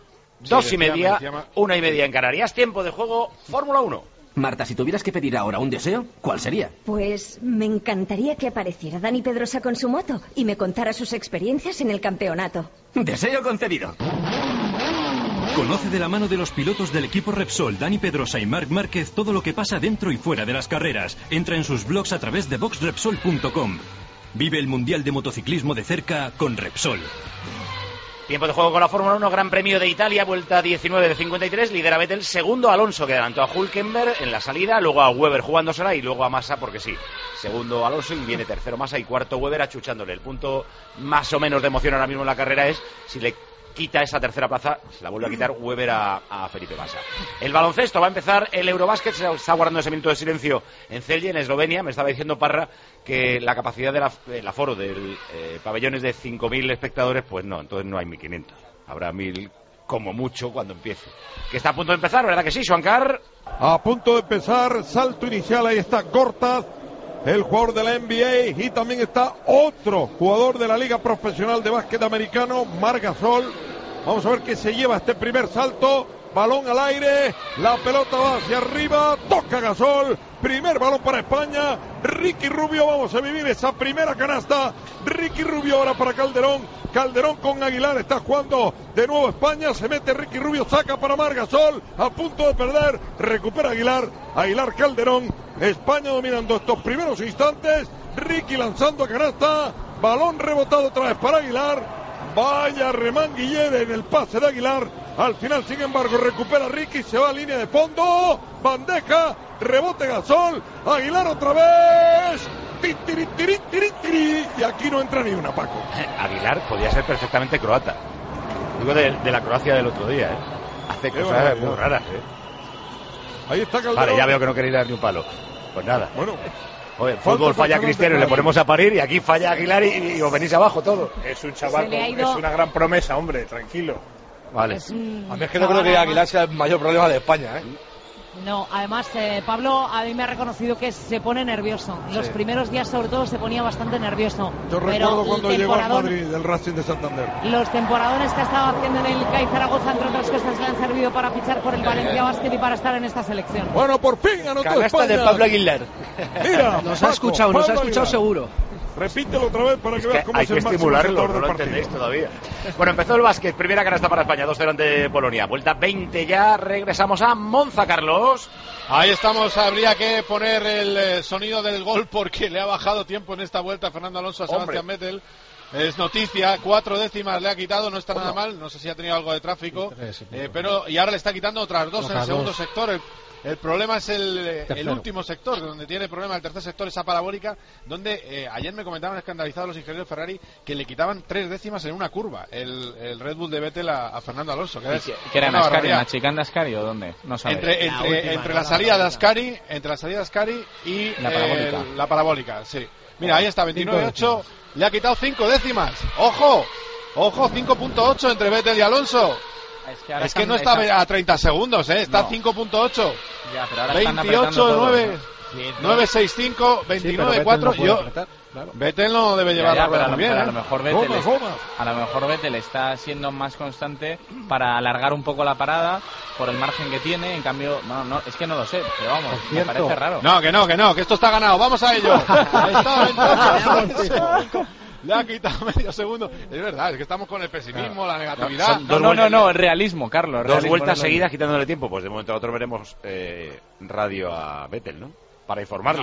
2:30, 1:30 en Canarias. Tiempo de juego, Fórmula 1. Marta, si tuvieras que pedir ahora un deseo, ¿cuál sería? Pues me encantaría que apareciera Dani Pedrosa con su moto y me contara sus experiencias en el campeonato. Deseo concedido. Conoce de la mano de los pilotos del equipo Repsol, Dani Pedrosa y Marc Márquez, todo lo que pasa dentro y fuera de las carreras. Entra en sus blogs a través de boxrepsol.com. Vive el Mundial de Motociclismo de cerca con Repsol. Tiempo de juego con la Fórmula 1, Gran Premio de Italia, vuelta 19 de 53, lidera Vettel, segundo Alonso, que adelantó a Hülkenberg en la salida, luego a Webber jugándosela y luego a Massa, porque sí, segundo Alonso y viene tercero Massa y cuarto Webber achuchándole. El punto más o menos de emoción ahora mismo en la carrera es si le quita esa tercera plaza, se la vuelve a quitar Weber a Felipe Massa. El baloncesto va a empezar el Eurobásquet, se está guardando ese minuto de silencio en Celje, en Eslovenia. Me estaba diciendo Parra que la capacidad del aforo del pabellón es de 5.000 espectadores, pues no, entonces no hay 1.500, habrá 1.000 como mucho cuando empiece. Que está a punto de empezar, ¿verdad que sí, Juancar? A punto de empezar, salto inicial, ahí está Gortat, el jugador de la NBA, y también está otro jugador de la Liga Profesional de Básquet Americano, Marc Gasol. Vamos a ver qué se lleva este primer salto. Balón al aire, la pelota va hacia arriba, toca Gasol, primer balón para España, Ricky Rubio, vamos a vivir esa primera canasta, Ricky Rubio ahora para Calderón, Calderón con Aguilar, está jugando de nuevo España, se mete Ricky Rubio, saca para Marc Gasol, a punto de perder, recupera Aguilar, Aguilar Calderón, España dominando estos primeros instantes, Ricky lanzando a canasta, balón rebotado otra vez para Aguilar. Vaya remanguillere en el pase de Aguilar. Al final, sin embargo, recupera Ricky, se va a línea de fondo. Bandeja, rebote Gasol. Aguilar otra vez. Y aquí no entra ni una, Paco. Aguilar podía ser perfectamente croata. Digo de la Croacia del otro día, ¿eh? Hace cosas muy raras, ¿eh? Ahí está Calderón. Vale, ya veo que no queréis dar ni un palo. Pues nada. Bueno. Oye, el fútbol falla Cristiano y le ponemos a parir, y aquí falla Aguilar y os venís abajo todo. Es un chaval, es una gran promesa, hombre, tranquilo. Vale. A mí es que no creo que Aguilar sea el mayor problema de España, ¿eh? No, además Pablo a mí me ha reconocido que se pone nervioso. Los primeros días sobre todo se ponía bastante nervioso. Yo recuerdo cuando llegó al Madrid del Racing de Santander. Los temporadones que ha estado haciendo en el CAI Zaragoza, entre otras cosas, le han servido para fichar por el Valencia Basket y para estar en esta selección. Bueno, por fin anotó Canasta España. de Pablo Aguilar. Mira, nos ha escuchado seguro. Repítelo otra vez para que veas cómo hay es el que máximo estimularlo, anotador no lo del partido. entendéis todavía. Bueno, empezó el básquet, primera canasta para España, 2-0 ante Polonia. Vuelta 20 ya, regresamos a Monza, Carlos. Ahí estamos, habría que poner el sonido del gol porque le ha bajado tiempo en esta vuelta Fernando Alonso a Sebastián Vettel. Es noticia, 4 décimas le ha quitado, no está nada mal, no sé si ha tenido algo de tráfico, pero y ahora le está quitando otras 2 en el segundo sector. El problema es el último sector, donde tiene problema el tercer sector, esa parabólica, donde ayer me comentaban escandalizados los ingenieros de Ferrari que le quitaban 3 décimas en una curva el Red Bull de Vettel a Fernando Alonso. ¿Que era en Ascari, en la chicane de Ascari o dónde? No sabe. Entre la salida de Ascari, y la parabólica, sí. Mira, ahí está, 29.8, le ha quitado 5 décimas. ¡Ojo! 5.8 entre Vettel y Alonso. Es que no está a 30 segundos, está a 5.8. 28-9, 9.65, 29.4. Vettel no debe llevar la rueda muy bien. A lo mejor Vettel está siendo más constante para alargar un poco la parada por el margen que tiene. En cambio, no, es que no lo sé, pero vamos, me parece raro. Que esto está ganado. Vamos a ello. Le ha quitado medio segundo. Es verdad, es que estamos con el pesimismo, la negatividad. No, el realismo, Carlos. Dos vueltas seguidas quitándole tiempo. Pues de momento a otro veremos radio a Vettel, ¿no? Para informarle.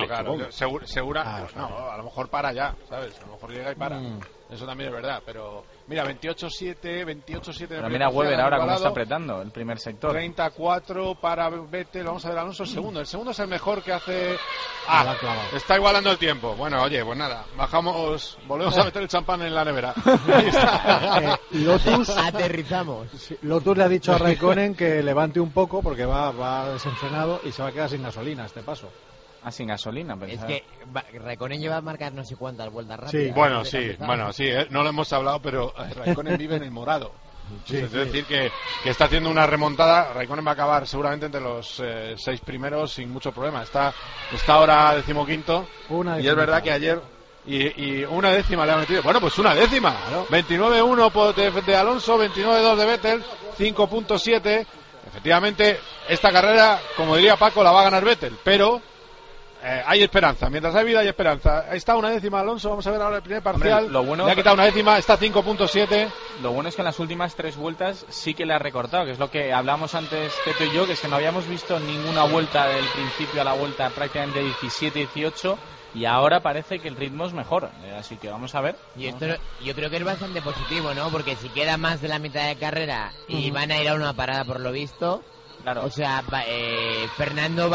A lo mejor para ya, ¿sabes? A lo mejor llega y para. Eso también es verdad, pero mira, 28-7. Pero mira Weber ahora cómo está apretando el primer sector. 34 para Vettel. Vamos a ver Alonso el segundo. El segundo es el mejor que hace. Está igualando el tiempo. Bueno, oye, pues nada, volvemos a meter el champán en la nevera. Ahí está. Lotus, aterrizamos. Lotus le ha dicho a Raikkonen que levante un poco porque va desenfrenado y se va a quedar sin gasolina a este paso. Sin gasolina, pensaba. Es que Raikkonen lleva a marcar no sé cuántas vueltas rápidas. Sí, no lo hemos hablado, pero Raikkonen vive en el morado. Es decir, que está haciendo una remontada. Raikkonen va a acabar seguramente entre los 6 primeros sin mucho problema. Está ahora 15º. Y es verdad que ayer y una décima le ha metido. Bueno, pues una décima. Claro. 29.1 de Alonso, 29.2 de Vettel, 5.7. Efectivamente, esta carrera, como diría Paco, la va a ganar Vettel, pero hay esperanza. Mientras hay vida hay esperanza. Ahí está una décima Alonso. Vamos a ver ahora el primer parcial. Hombre, le ha quitado una décima, está 5.7. Lo bueno es que en las últimas 3 vueltas sí que le ha recortado, que es lo que hablamos antes Teto y yo, que es que no habíamos visto ninguna vuelta del principio a la vuelta prácticamente 17-18 y ahora parece que el ritmo es mejor, así que vamos a ver. Y esto yo creo que es bastante positivo, ¿no? Porque si queda más de la mitad de carrera y van a ir a una parada por lo visto, claro. O sea, Fernando va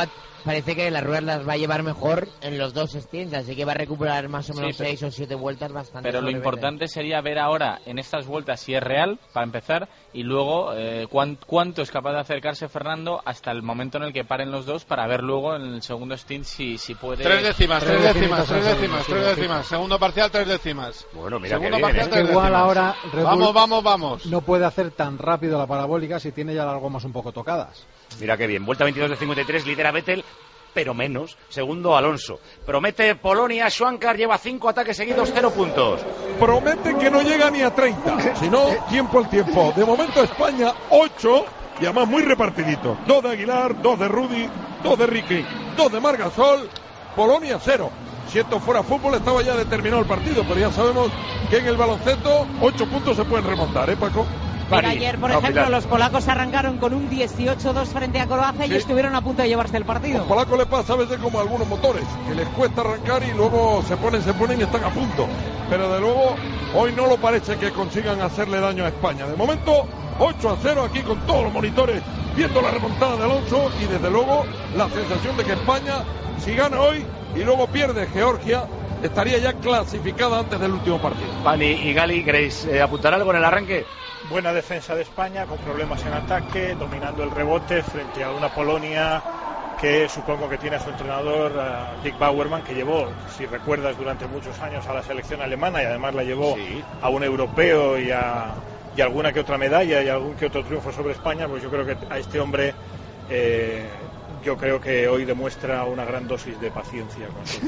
parece que las ruedas las va a llevar mejor en los dos stints, así que va a recuperar más o menos Sí, 6 o 7 vueltas bastante. Pero lo importante sería ver ahora en estas vueltas si es real, para empezar, y luego cuánto es capaz de acercarse Fernando hasta el momento en el que paren los dos, para ver luego en el segundo stint si puede... 3 décimas. Segundo parcial, 3 décimas. Bueno, mira segundo que bien, parcial, 3 igual décimas. ahora Red Bull Vamos. no puede hacer tan rápido la parabólica si tiene ya las gomas un poco tocadas. Mira qué bien, vuelta 22 de 53, lidera Vettel, pero menos. Segundo Alonso. Promete Polonia, Schwankar lleva 5 ataques seguidos, 0 puntos. Promete que no llega ni a 30, sino tiempo al tiempo. De momento España 8, y además muy repartidito. 2 de Aguilar, 2 de Rudy, 2 de Ricky, 2 de Margasol. Polonia 0. Si esto fuera fútbol estaba ya determinado el partido, pero ya sabemos que en el baloncesto 8 puntos se pueden remontar, Paco. Mira, ayer, por ejemplo, los polacos arrancaron con un 18-2 frente a Croacia y estuvieron a punto de llevarse el partido. A los polacos les pasa a veces como a algunos motores, que les cuesta arrancar y luego se ponen y están a punto. Pero de luego, hoy no lo parece que consigan hacerle daño a España. De momento, 8-0 aquí con todos los monitores, viendo la remontada de Alonso y desde luego la sensación de que España, si gana hoy y luego pierde Georgia, estaría ya clasificada antes del último partido. Pani y Gali, ¿queréis apuntar algo en el arranque? Buena defensa de España, con problemas en ataque, dominando el rebote frente a una Polonia que supongo que tiene a su entrenador, Dick Bauerman, que llevó, si recuerdas, durante muchos años a la selección alemana y además la llevó a un europeo y alguna que otra medalla y algún que otro triunfo sobre España. Pues yo creo que a este hombre... yo creo que hoy demuestra una gran dosis de paciencia con su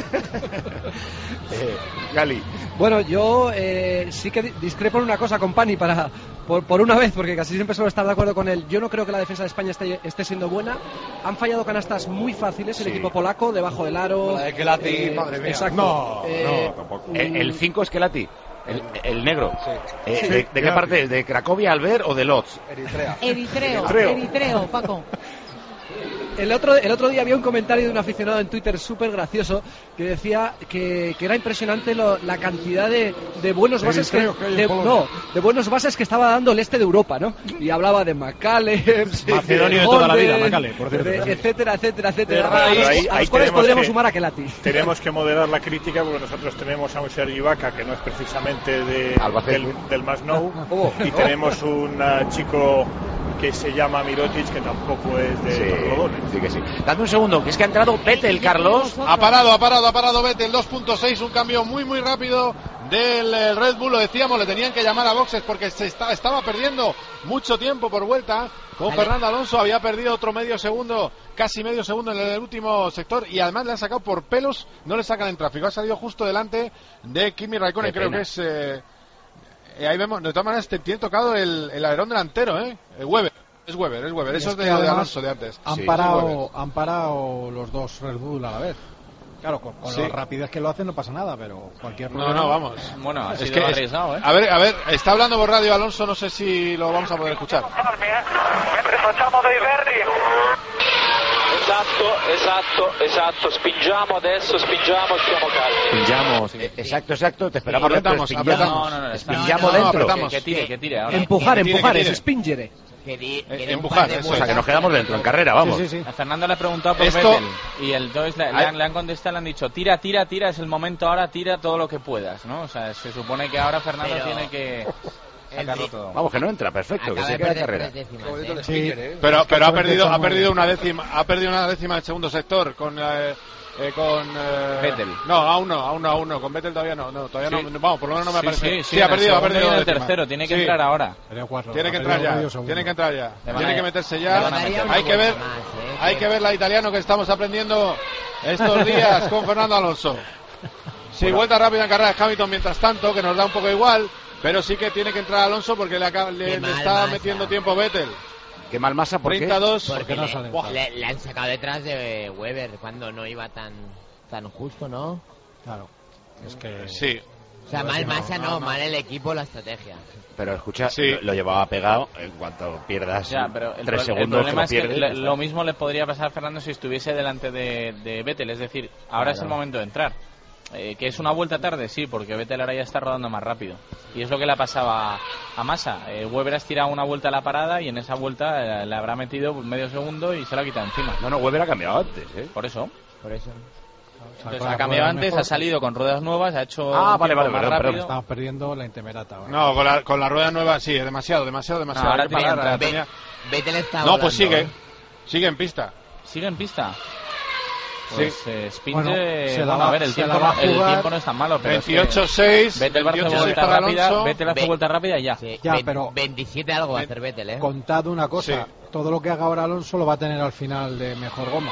Gali. Bueno, yo sí que discrepo en una cosa con Pani por una vez, porque casi siempre suelo estar de acuerdo con él. Yo no creo que la defensa de España esté siendo buena. Han fallado canastas muy fáciles el equipo polaco, debajo del aro. La de Kelati, madre mía. Exacto. No, tampoco. El 5 es Kelati. El negro. Sí. ¿De qué parte? ¿De Cracovia, Albert o de Lodz? Eritreo, Paco. El otro día había un comentario de un aficionado en Twitter súper gracioso que decía que era impresionante la cantidad de buenos bases de buenos bases que estaba dando el este de Europa, ¿no? Y hablaba de Macaleb, Macedonio de toda la vida, Macaleb, por cierto, etcétera. A los cuales podríamos sumar a Kelati. Tenemos que moderar la crítica porque nosotros tenemos a un Sergi Vaca que no es precisamente del Masnou y tenemos un chico que se llama Mirotic, que tampoco es de Torrelodones. Sí que sí. Dame un segundo, que es que ha entrado Vettel, Carlos. Ha parado Vettel, 2.6, un cambio muy rápido del Red Bull. Lo decíamos, le tenían que llamar a boxes porque estaba perdiendo mucho tiempo por vuelta. Con Fernando Alonso había perdido otro casi medio segundo en el último sector, y además le han sacado por pelos, no le sacan en tráfico. Ha salido justo delante de Kimi Raikkonen, creo que es... ahí vemos, de todas maneras tiene tocado el alerón delantero, Weber. Es Weber. Eso es de Alonso de antes. Han parado los dos Red Bull a la vez. Claro, con la rapidez que lo hacen no pasa nada, pero cualquier problema... No, vamos. Bueno, ha sido arriesgado, A ver, está hablando por radio Alonso, no sé si lo vamos a poder escuchar. Facciamo dei verri. Esatto, spingiamo adesso, stiamo calmi. Spingiamo, exacto, te esperamos dentro. Spingiamo dentro. Que tire ahora. Empujar, es spingere. Empujar, o sea, que nos quedamos dentro, en carrera, vamos. Sí. A Fernando le ha preguntado por Vettel y entonces le han contestado, le han dicho tira, es el momento ahora, tira todo lo que puedas, ¿no? O sea, se supone que ahora Fernando tiene que sacarlo todo. Vamos, que no entra, perfecto, que se queda en carrera. Sí, pero ha perdido una décima el segundo sector con Vettel. No, aún no, con Vettel todavía no, vamos, por lo menos no me parece. Sí, ha perdido el tercero, tiene que entrar ahora. Tiene que entrar ya, tiene que meterse ya. Hay que ver la italiano que estamos aprendiendo estos días con Fernando Alonso. Sí, vuelta rápida en carrera de Hamilton mientras tanto, que nos da un poco igual, pero sí que tiene que entrar Alonso porque le está metiendo tiempo Vettel. Qué mal Massa, ¿por qué? 32. Porque le han sacado detrás de Weber cuando no iba tan justo, ¿no? Claro. Es que... Sí. O sea, mal Massa no, mal el equipo, la estrategia. Pero escucha, lo llevaba pegado. En cuanto pierdas 3 segundos, el problema es que pierdes, lo mismo le podría pasar a Fernando si estuviese delante de Vettel. Es decir, ahora es el momento de entrar. que es una vuelta tarde, sí, porque Vettel ahora ya está rodando más rápido. Y es lo que le pasaba a Massa. Weber ha estirado una vuelta a la parada y en esa vuelta le habrá metido medio segundo y se la ha quitado encima. No, Weber ha cambiado antes, ¿eh? Por eso. Entonces con ha cambiado antes, mejor. ha salido con ruedas nuevas, ha hecho vale, más perdón, rápido. Estamos perdiendo la intemerata ahora. No, con la rueda nueva sí, es demasiado. No, ahora Hay que parar, Vettel está No, pues volando, sigue en pista. ¿Sigue en pista? Pues Bueno, a ver, el tiempo no es tan malo, pero 28-6, Vettel va a hacer vuelta para rápida, Alonso. Vettel hace vuelta rápida y ya. Ya, pero 27 algo va a hacer Vettel, ¿eh? Contad una cosa, todo lo que haga ahora Alonso lo va a tener al final de mejor goma.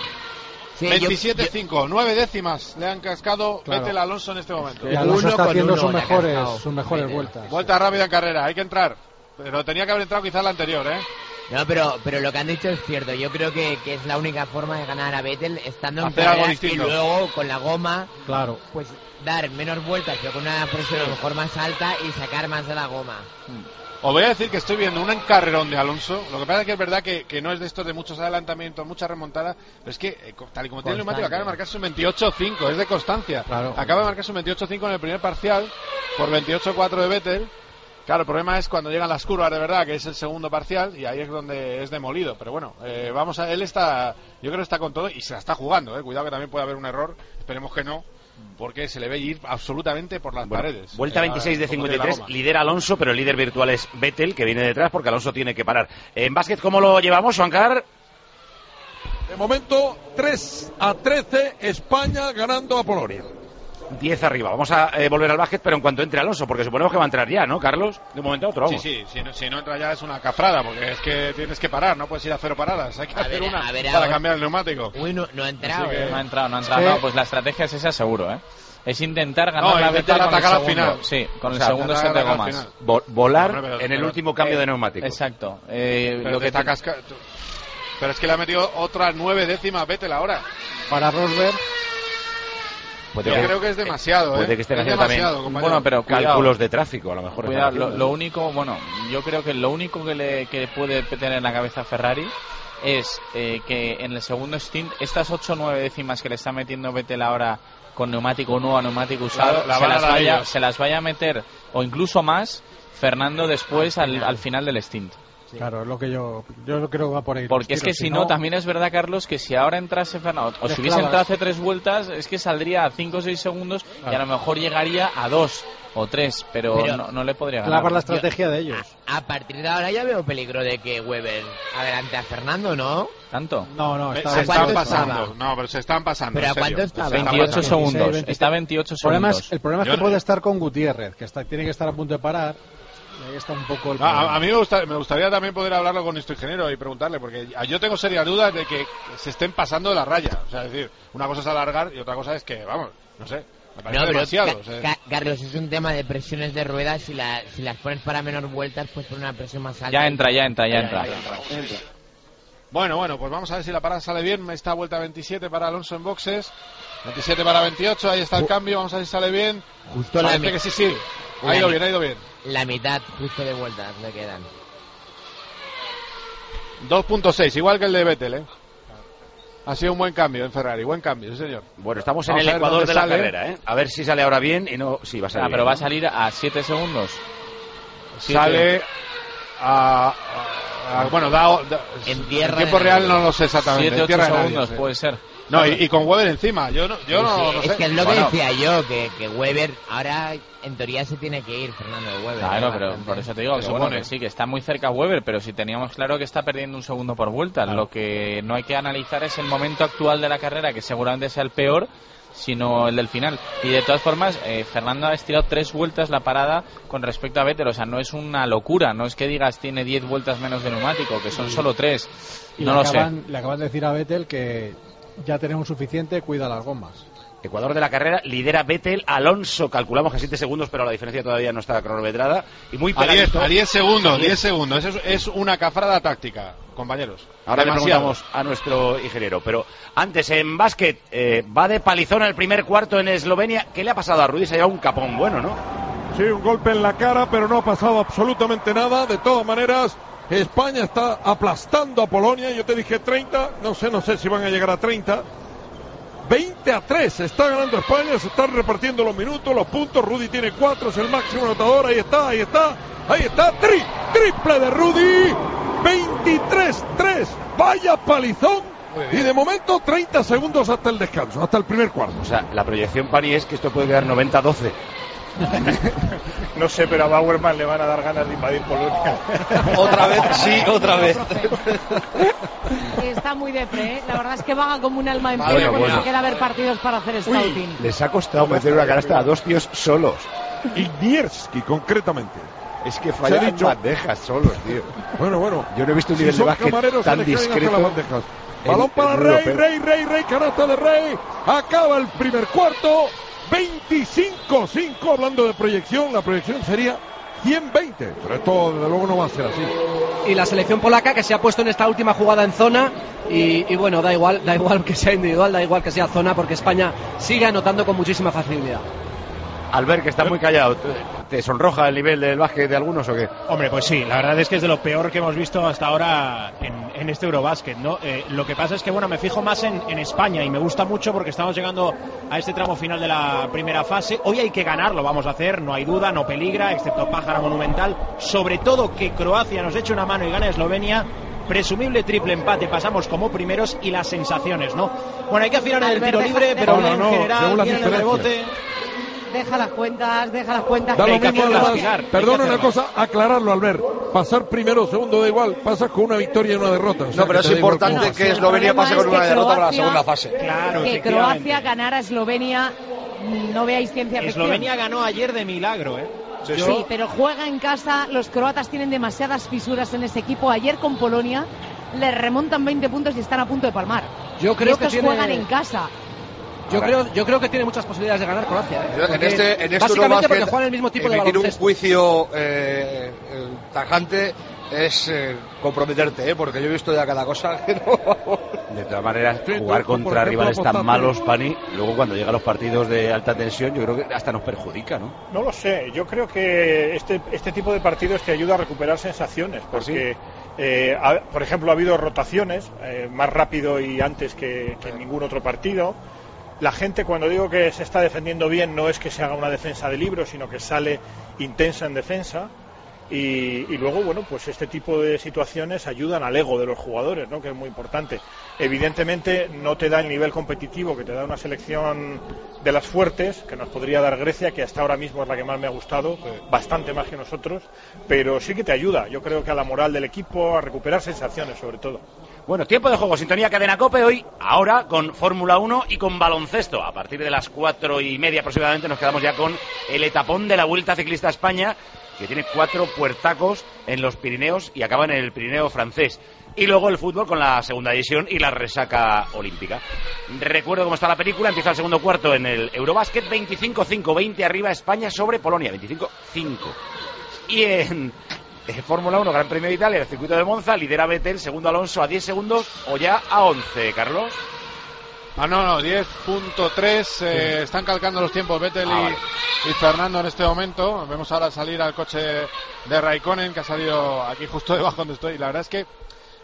27-5, 9 décimas le han cascado Vettel a Alonso en este momento. Y Alonso está haciendo sus mejores vueltas. Vuelta rápida en carrera, hay que entrar. Pero tenía que haber entrado quizás la anterior, ¿eh? No, pero lo que han dicho es cierto. Yo creo que es la única forma de ganar a Vettel estando en hacer algo carreras y distinto. luego con la goma, claro, pues dar menos vueltas pero con una presión a lo mejor más alta y sacar más de la goma. Os voy a decir que estoy viendo un carrerón de Alonso. Lo que pasa es que es verdad que no es de estos de muchos adelantamientos, mucha remontada. Pero es que, tal y como tiene el neumático, acaba de marcarse un 28-5. Es de constancia. Claro. Acaba de marcarse un 28-5 en el primer parcial por 28-4 de Vettel. Claro, el problema es cuando llegan las curvas de verdad, que es el segundo parcial, y ahí es donde es demolido. Pero bueno, él está, yo creo que está con todo y se la está jugando. Cuidado que también puede haber un error. Esperemos que no. Porque se le ve ir absolutamente por las paredes. Vuelta 26 de 53, lidera Alonso, pero el líder virtual es Vettel, que viene detrás porque Alonso tiene que parar. En básquet, ¿cómo lo llevamos, Juancar? De momento, 3-13, España ganando a Polonia. 10 arriba. Vamos a volver al básquet, pero en cuanto entre Alonso, porque suponemos que va a entrar ya, ¿no, Carlos? De un momento a otro, vamos. Sí, si no entra ya es una cafrada, porque es que tienes que parar, no puedes ir a 0 paradas, hay que hacer una para cambiar el neumático. Uy, no ha entrado. No ha entrado. No, pues la estrategia es esa, seguro, ¿eh? Es intentar ganar la Vettel con el atacar segundo. al final. Sí, con el segundo set de gomas. Volar en el último cambio de neumático. Exacto. Pero es que le ha metido otras 9 décimas a Vettel ahora. Para Rosberg. Yo creo que es demasiado, puede que estén haciendo también bueno, pero cálculos de tráfico, a lo mejor. Cuidado, lo único, yo creo que lo único que puede tener en la cabeza Ferrari es que en el segundo stint, estas 8 o 9 décimas que le está metiendo Vettel ahora con neumático nuevo a neumático usado, se las vaya a meter, o incluso más, Fernando después al final del stint. Claro, es lo que yo creo que va por ahí. Porque es que si no, también es verdad, Carlos, que si ahora entrase Fernando, o si hubiese entrado hace 3 vueltas, es que saldría a 5 o 6 segundos y a lo mejor llegaría a 2 o 3, pero no le podría ganar. Clavar la estrategia de ellos. A partir de ahora ya veo peligro de que Weber adelante a Fernando, ¿no? ¿Tanto? No, se están pasando. No, pero se están pasando. ¿Pero a cuánto está? 28 segundos. Está 28 segundos. El problema es que puede estar con Gutiérrez, que tiene que estar a punto de parar. Ahí está un poco el a mí me gustaría también poder hablarlo con nuestro ingeniero y preguntarle, porque yo tengo serias dudas de que se estén pasando de la raya. O sea, es decir, una cosa es alargar y otra cosa es que, vamos, no sé, me parece demasiado. Carlos, es un tema de presiones de ruedas. Si las pones para menor vueltas, pues por una presión más alta. Ya entra. Bueno, pues vamos a ver si la parada sale bien. Esta vuelta 27 para Alonso en boxes, 27 para 28, ahí está el cambio, vamos a ver si sale bien. Justo parece que sí. Ha ido bien. La mitad justo de vueltas le quedan. 2.6, igual que el de Vettel, ¿eh? Ha sido un buen cambio en Ferrari, buen cambio, sí señor. Bueno, estamos en el ecuador de la carrera, ¿eh? A ver si sale ahora bien y no... Sí, va a salir bien, pero va a salir a 7 segundos. Sale bueno, en tiempo real no lo sé exactamente. 7-8 segundos puede ser. No, y con Weber encima, yo no sé. Es que es lo que decía yo, que Weber ahora en teoría se tiene que ir, Fernando Weber. Claro, pero por eso te digo que sí, que está muy cerca Weber, pero si teníamos claro que está perdiendo un segundo por vuelta. Lo que no hay que analizar es el momento actual de la carrera, que seguramente sea el peor, sino el del final. Y de todas formas, Fernando ha estirado 3 vueltas la parada con respecto a Vettel, o sea, no es una locura, no es que digas tiene 10 vueltas menos de neumático, que son solo 3. Y le acaban de decir a Vettel que ya tenemos suficiente, cuida las gomas. Ecuador de la carrera, lidera Vettel, Alonso calculamos que a 7 segundos, pero la diferencia todavía no está cronometrada y muy pegadito. A 10 segundos, 10 segundos, eso es una cafrada táctica, compañeros. Ahora le preguntamos a nuestro ingeniero, pero antes en básquet, va de palizón el primer cuarto en Eslovenia. ¿Qué le ha pasado a Ruiz? Se ha llevado un capón bueno, ¿no? Sí, un golpe en la cara, pero no ha pasado absolutamente nada. De todas maneras, España está aplastando a Polonia. Yo te dije 30, no sé si van a llegar a 30. 20-3, está ganando España, se están repartiendo los minutos, los puntos. Rudy tiene 4, es el máximo anotador. Ahí está, triple de Rudy. 23-3, vaya palizón. Y de momento 30 segundos hasta el descanso, hasta el primer cuarto. O sea, la proyección, Pani, es que esto puede quedar 90-12. No sé, pero a Bauerman le van a dar ganas de invadir Polonia. Otra vez, sí, otra vez. Está muy depre, ¿eh? La verdad es que vaga como un alma en pena porque se queda ver partidos para hacer scouting. Les ha costado meter una canasta a 2 tíos solos. Igniewski, concretamente. Es que fallan bandejas solos, tío. Bueno. Yo no he visto un nivel de básquet tan discreto. Balón para Rey, canasta de Rey. Acaba el primer cuarto. 25-5, hablando de proyección, la proyección sería 100-20, pero esto desde luego no va a ser así. Y la selección polaca que se ha puesto en esta última jugada en zona y bueno, da igual que sea individual, da igual que sea zona, porque España sigue anotando con muchísima facilidad. Albert, que está muy callado, ¿te sonroja el nivel del básquet de algunos o qué? Hombre, pues sí, la verdad es que es de lo peor que hemos visto hasta ahora en este Eurobásquet, ¿no? Lo que pasa es que, bueno, me fijo más en España y me gusta mucho porque estamos llegando a este tramo final de la primera fase. Hoy hay que ganar, lo vamos a hacer, no hay duda, no peligra, excepto Pájara Monumental. Sobre todo que Croacia nos eche una mano y gane a Eslovenia. Presumible triple empate, pasamos como primeros y las sensaciones, ¿no? Bueno, hay que afinar en el tiro libre, pero en general, bien en el rebote. Deja las cuentas. Da lo mismo, perdona una cosa, aclararlo, Albert. Pasar primero o segundo da igual, pasas con una victoria y una derrota. O sea, no, pero es importante que Eslovenia pase con una derrota para la segunda fase. Claro, que Croacia ganara a Eslovenia, no veáis ciencia ficción. Eslovenia ganó ayer de milagro, ¿eh? Sí, pero juega en casa, los croatas tienen demasiadas fisuras en ese equipo. Ayer con Polonia les remontan 20 puntos y están a punto de palmar. Yo creo que juegan en casa. Yo creo que tiene muchas posibilidades de ganar Croacia. Básicamente porque juegan el mismo tipo de baloncesto. Un juicio tajante es comprometerte, porque yo he visto ya cada cosa que no. De todas maneras, jugar contra rivales tan malos, Pani, luego cuando llegan los partidos de alta tensión, yo creo que hasta nos perjudica, ¿no? No lo sé, yo creo que este tipo de partidos te ayuda a recuperar sensaciones, porque por ejemplo ha habido rotaciones más rápido y antes que en ningún otro partido. La gente, cuando digo que se está defendiendo bien, no es que se haga una defensa de libro, sino que sale intensa en defensa. Y luego, bueno, pues este tipo de situaciones ayudan al ego de los jugadores, ¿no? Que es muy importante. Evidentemente no te da el nivel competitivo que te da una selección de las fuertes, que nos podría dar Grecia, que hasta ahora mismo es la que más me ha gustado, bastante más que nosotros, pero sí que te ayuda, yo creo que a la moral del equipo, a recuperar sensaciones sobre todo. Bueno, tiempo de juego, sintonía Cadena COPE hoy, ahora con Fórmula 1 y con baloncesto. A partir de las 4:30 aproximadamente nos quedamos ya con el etapón de la Vuelta Ciclista a España, que tiene 4 puertacos en los Pirineos y acaba en el Pirineo francés. Y luego el fútbol con la segunda división y la resaca olímpica. Recuerdo cómo está la película, empieza el segundo cuarto en el Eurobásquet, 25-5, 20 arriba España sobre Polonia, 25-5. Y en Fórmula 1, Gran Premio de Italia, el circuito de Monza, lidera Vettel, segundo Alonso a 10 segundos o ya a 11, Carlos. No, 10.3, están calcando los tiempos Vettel y Fernando en este momento. Vemos ahora salir al coche de Raikkonen, que ha salido aquí justo debajo donde estoy. La verdad es que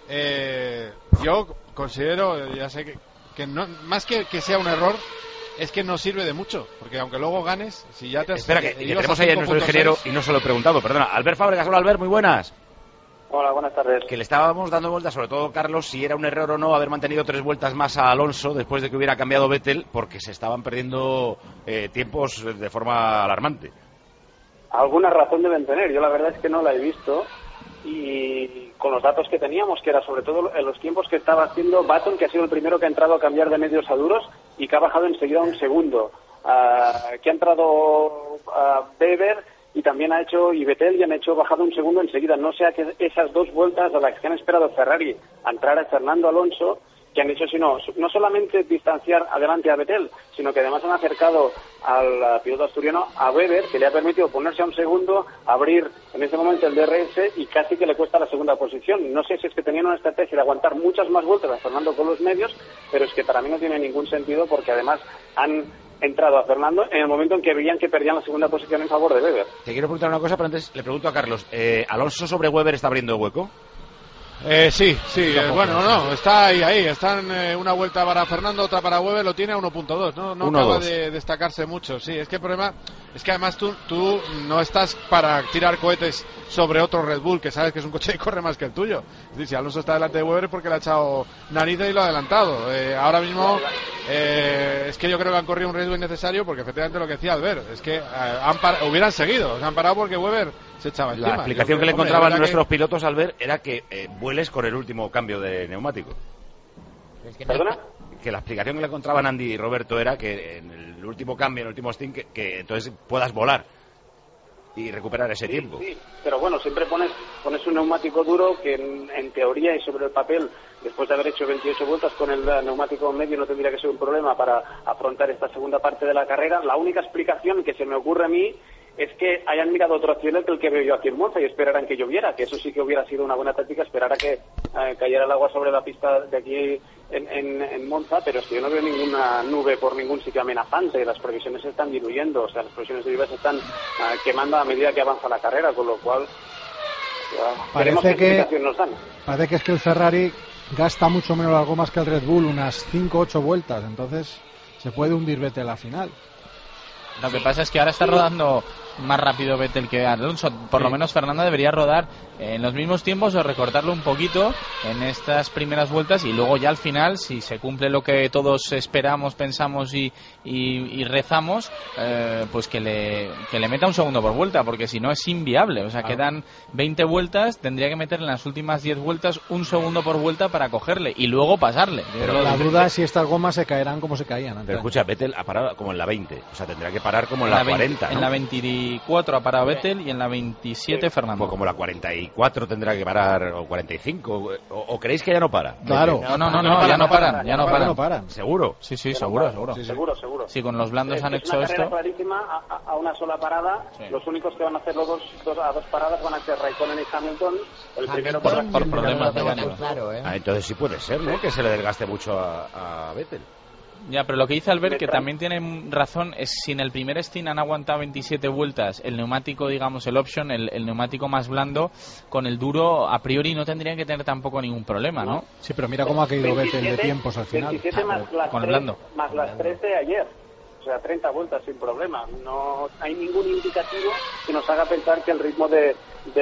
yo considero, ya sé que no, más que sea un error, es que no sirve de mucho, porque aunque luego ganes, si ya te has... Espera, que tenemos ahí a nuestro ingeniero y no se lo he preguntado, perdona. Albert Fábregas, hola Albert, muy buenas. Hola, buenas tardes. Que le estábamos dando vueltas, sobre todo Carlos, si era un error o no haber mantenido 3 vueltas más a Alonso después de que hubiera cambiado Vettel, porque se estaban perdiendo tiempos de forma alarmante. Alguna razón deben tener, yo la verdad es que no la he visto, y con los datos que teníamos, que era sobre todo en los tiempos que estaba haciendo Button, que ha sido el primero que ha entrado a cambiar de medios a duros y que ha bajado enseguida un segundo, que ha entrado Weber y también ha hecho, y Vettel ya han hecho bajado un segundo enseguida. No sea que esas 2 vueltas a las que han esperado Ferrari a entrar a Fernando Alonso, que han hecho sino no solamente distanciar adelante a Vettel, sino que además han acercado al piloto asturiano a Weber, que le ha permitido ponerse a un segundo, abrir en este momento el DRS y casi que le cuesta la segunda posición. No sé si es que tenían una estrategia de aguantar muchas más vueltas a Fernando con los medios, pero es que para mí no tiene ningún sentido, porque además han entrado a Fernando en el momento en que veían que perdían la segunda posición en favor de Weber. Te quiero preguntar una cosa, pero antes le pregunto a Carlos, ¿Alonso sobre Weber está abriendo hueco? Sí, bueno, no, está ahí. Están una vuelta para Fernando, otra para Webber, lo tiene a 1.2, no acaba de destacarse mucho. Sí, es que el problema es que además tú no estás para tirar cohetes sobre otro Red Bull, que sabes que es un coche que corre más que el tuyo. Es decir, si Alonso está delante de Webber es porque le ha echado narices y lo ha adelantado. Ahora mismo es que yo creo que han corrido un riesgo innecesario, porque efectivamente lo que decía Albert, es que hubieran seguido, se han parado porque Webber se echaba encima. La explicación que le encontraban nuestros pilotos al ver era que vueles con el último cambio de neumático. ¿Perdona? Que la explicación que le encontraban Andy y Roberto era que en el último cambio, en el último stint, que entonces puedas volar y recuperar ese tiempo. Sí, pero bueno, siempre pones un neumático duro que en teoría y sobre el papel, después de haber hecho 28 vueltas con el neumático medio, no tendría que ser un problema para afrontar esta segunda parte de la carrera. La única explicación que se me ocurre a mí es que hayan mirado otro cielo que el que veo yo aquí en Monza y esperaran que lloviera, que eso sí que hubiera sido una buena táctica, esperar a que cayera el agua sobre la pista de aquí en Monza, pero es que yo no veo ninguna nube por ningún sitio amenazante, las previsiones se están diluyendo, o sea, las previsiones de lluvia se están quemando a medida que avanza la carrera, con lo cual veremos qué explicación nos dan. Parece que es que el Ferrari gasta mucho menos las gomas que el Red Bull, unas 5 o 8 vueltas, entonces se puede hundir Vettel a la final. Lo que pasa es que ahora está rodando más rápido Vettel que Alonso. Por lo menos Fernando debería rodar en los mismos tiempos o recortarlo un poquito en estas primeras vueltas, y luego ya al final, si se cumple lo que todos esperamos, pensamos y rezamos, pues que le meta un segundo por vuelta, porque si no es inviable. O sea, quedan 20 vueltas, tendría que meter en las últimas 10 vueltas un segundo por vuelta para cogerle y luego pasarle. Pero la duda es si estas gomas se caerán como se caían antes. Pero escucha, Vettel ha parado como en la 20, o sea, tendrá que parar como en la 40, ¿no? En la 24 ha parado Vettel y en la 27 Fernando. Pues como la 44 tendrá que parar, o 45, o creéis que ya no para. Claro. No, ya no paran. ¿Seguro? Sí, seguro. Seguro. Sí, con los blandos han hecho esto. Es una esto. carrera clarísima a una sola parada. Sí. Los únicos que van a hacer a dos paradas van a ser Raikkonen y Hamilton. El primero por problemas mecánicos. Claro, entonces sí puede ser, ¿no? Que se le desgaste mucho a Vettel. Ya, pero lo que dice Albert, que también tiene razón, es si en el primer stint han aguantado 27 vueltas, el neumático, digamos, el option, el neumático más blando, con el duro, a priori no tendrían que tener tampoco ningún problema, ¿no? Sí, pero mira cómo ha caído Vettel de tiempos al final. 27 con el blando. Más las 13 de ayer. O sea, 30 vueltas sin problema. No hay ningún indicativo que nos haga pensar que el ritmo de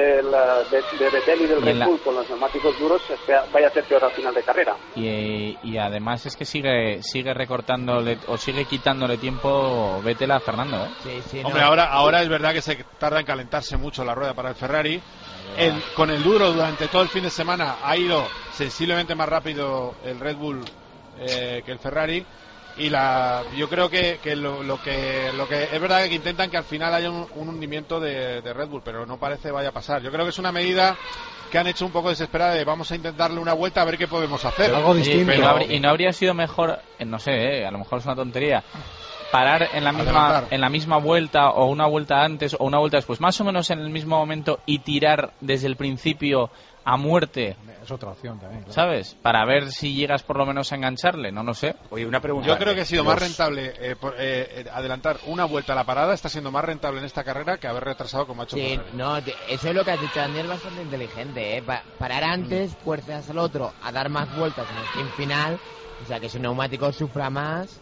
Vettel y del Red Bull con los neumáticos duros vaya a ser peor al final de carrera. Y además es que sigue recortándole o sigue quitándole tiempo Vettel a Fernando, ¿eh? Sí, hombre, ahora es verdad que se tarda en calentarse mucho la rueda para el Ferrari. Con el duro durante todo el fin de semana ha ido sensiblemente más rápido el Red Bull que el Ferrari. Y yo creo que lo que es verdad que intentan que al final haya un hundimiento de Red Bull, pero no parece vaya a pasar. Yo creo que es una medida que han hecho un poco desesperada de vamos a intentarle una vuelta a ver qué podemos hacer. Algo distinto. Y no habría sido mejor, no sé, a lo mejor es una tontería, parar en la misma vuelta, o una vuelta antes o una vuelta después, más o menos en el mismo momento, y tirar desde el principio a muerte. Es otra opción también, claro. ¿Sabes? Para ver si llegas por lo menos a engancharle, no sé. Oye, una pregunta. Yo creo que ha sido más rentable adelantar una vuelta a la parada, está siendo más rentable en esta carrera que haber retrasado como ha hecho. Sí, no, eso es lo que has dicho, Daniel, es bastante inteligente, ¿eh? Parar antes, fuerzas al otro a dar más vueltas en el sprint final, o sea, que su neumático sufra más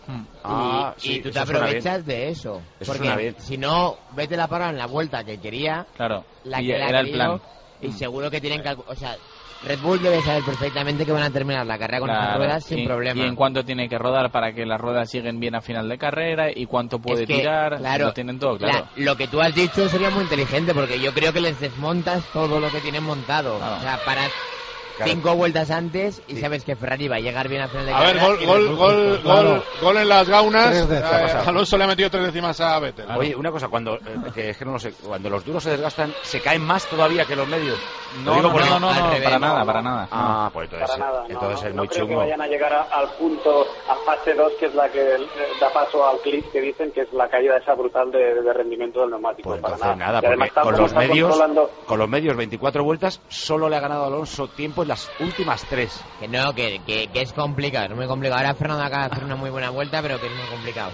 y tú te aprovechas de eso. Porque si no, vete la parada en la vuelta que quería, claro, la que era el plan. Y seguro que tienen que... O sea, Red Bull debe saber perfectamente que van a terminar la carrera con las ruedas sin problema. Y en cuánto tiene que rodar para que las ruedas lleguen bien a final de carrera, y cuánto puede tirar, claro, lo tienen todo claro. Lo que tú has dicho sería muy inteligente, porque yo creo que les desmontas todo lo que tienen montado. O sea, para 5 vueltas antes y sabes que Ferrari va a llegar bien a final de carrera. A ver, gol en las gaunas. Alonso le ha metido 3 décimas a Vettel. Oye, una cosa, cuando los duros se desgastan, ¿se caen más todavía que los medios? No, para nada. Pues entonces es muy no creo chungo. que vayan a llegar al punto, a fase 2, que es la que da paso al cliff, que dicen que es la caída esa brutal de rendimiento del neumático. Pues para entonces nada, porque con los medios 24 vueltas solo le ha ganado a Alonso tiempo en las últimas 3. Que no, que es complicado, es muy complicado. Ahora Fernando acaba de hacer una muy buena vuelta, pero que es muy complicado.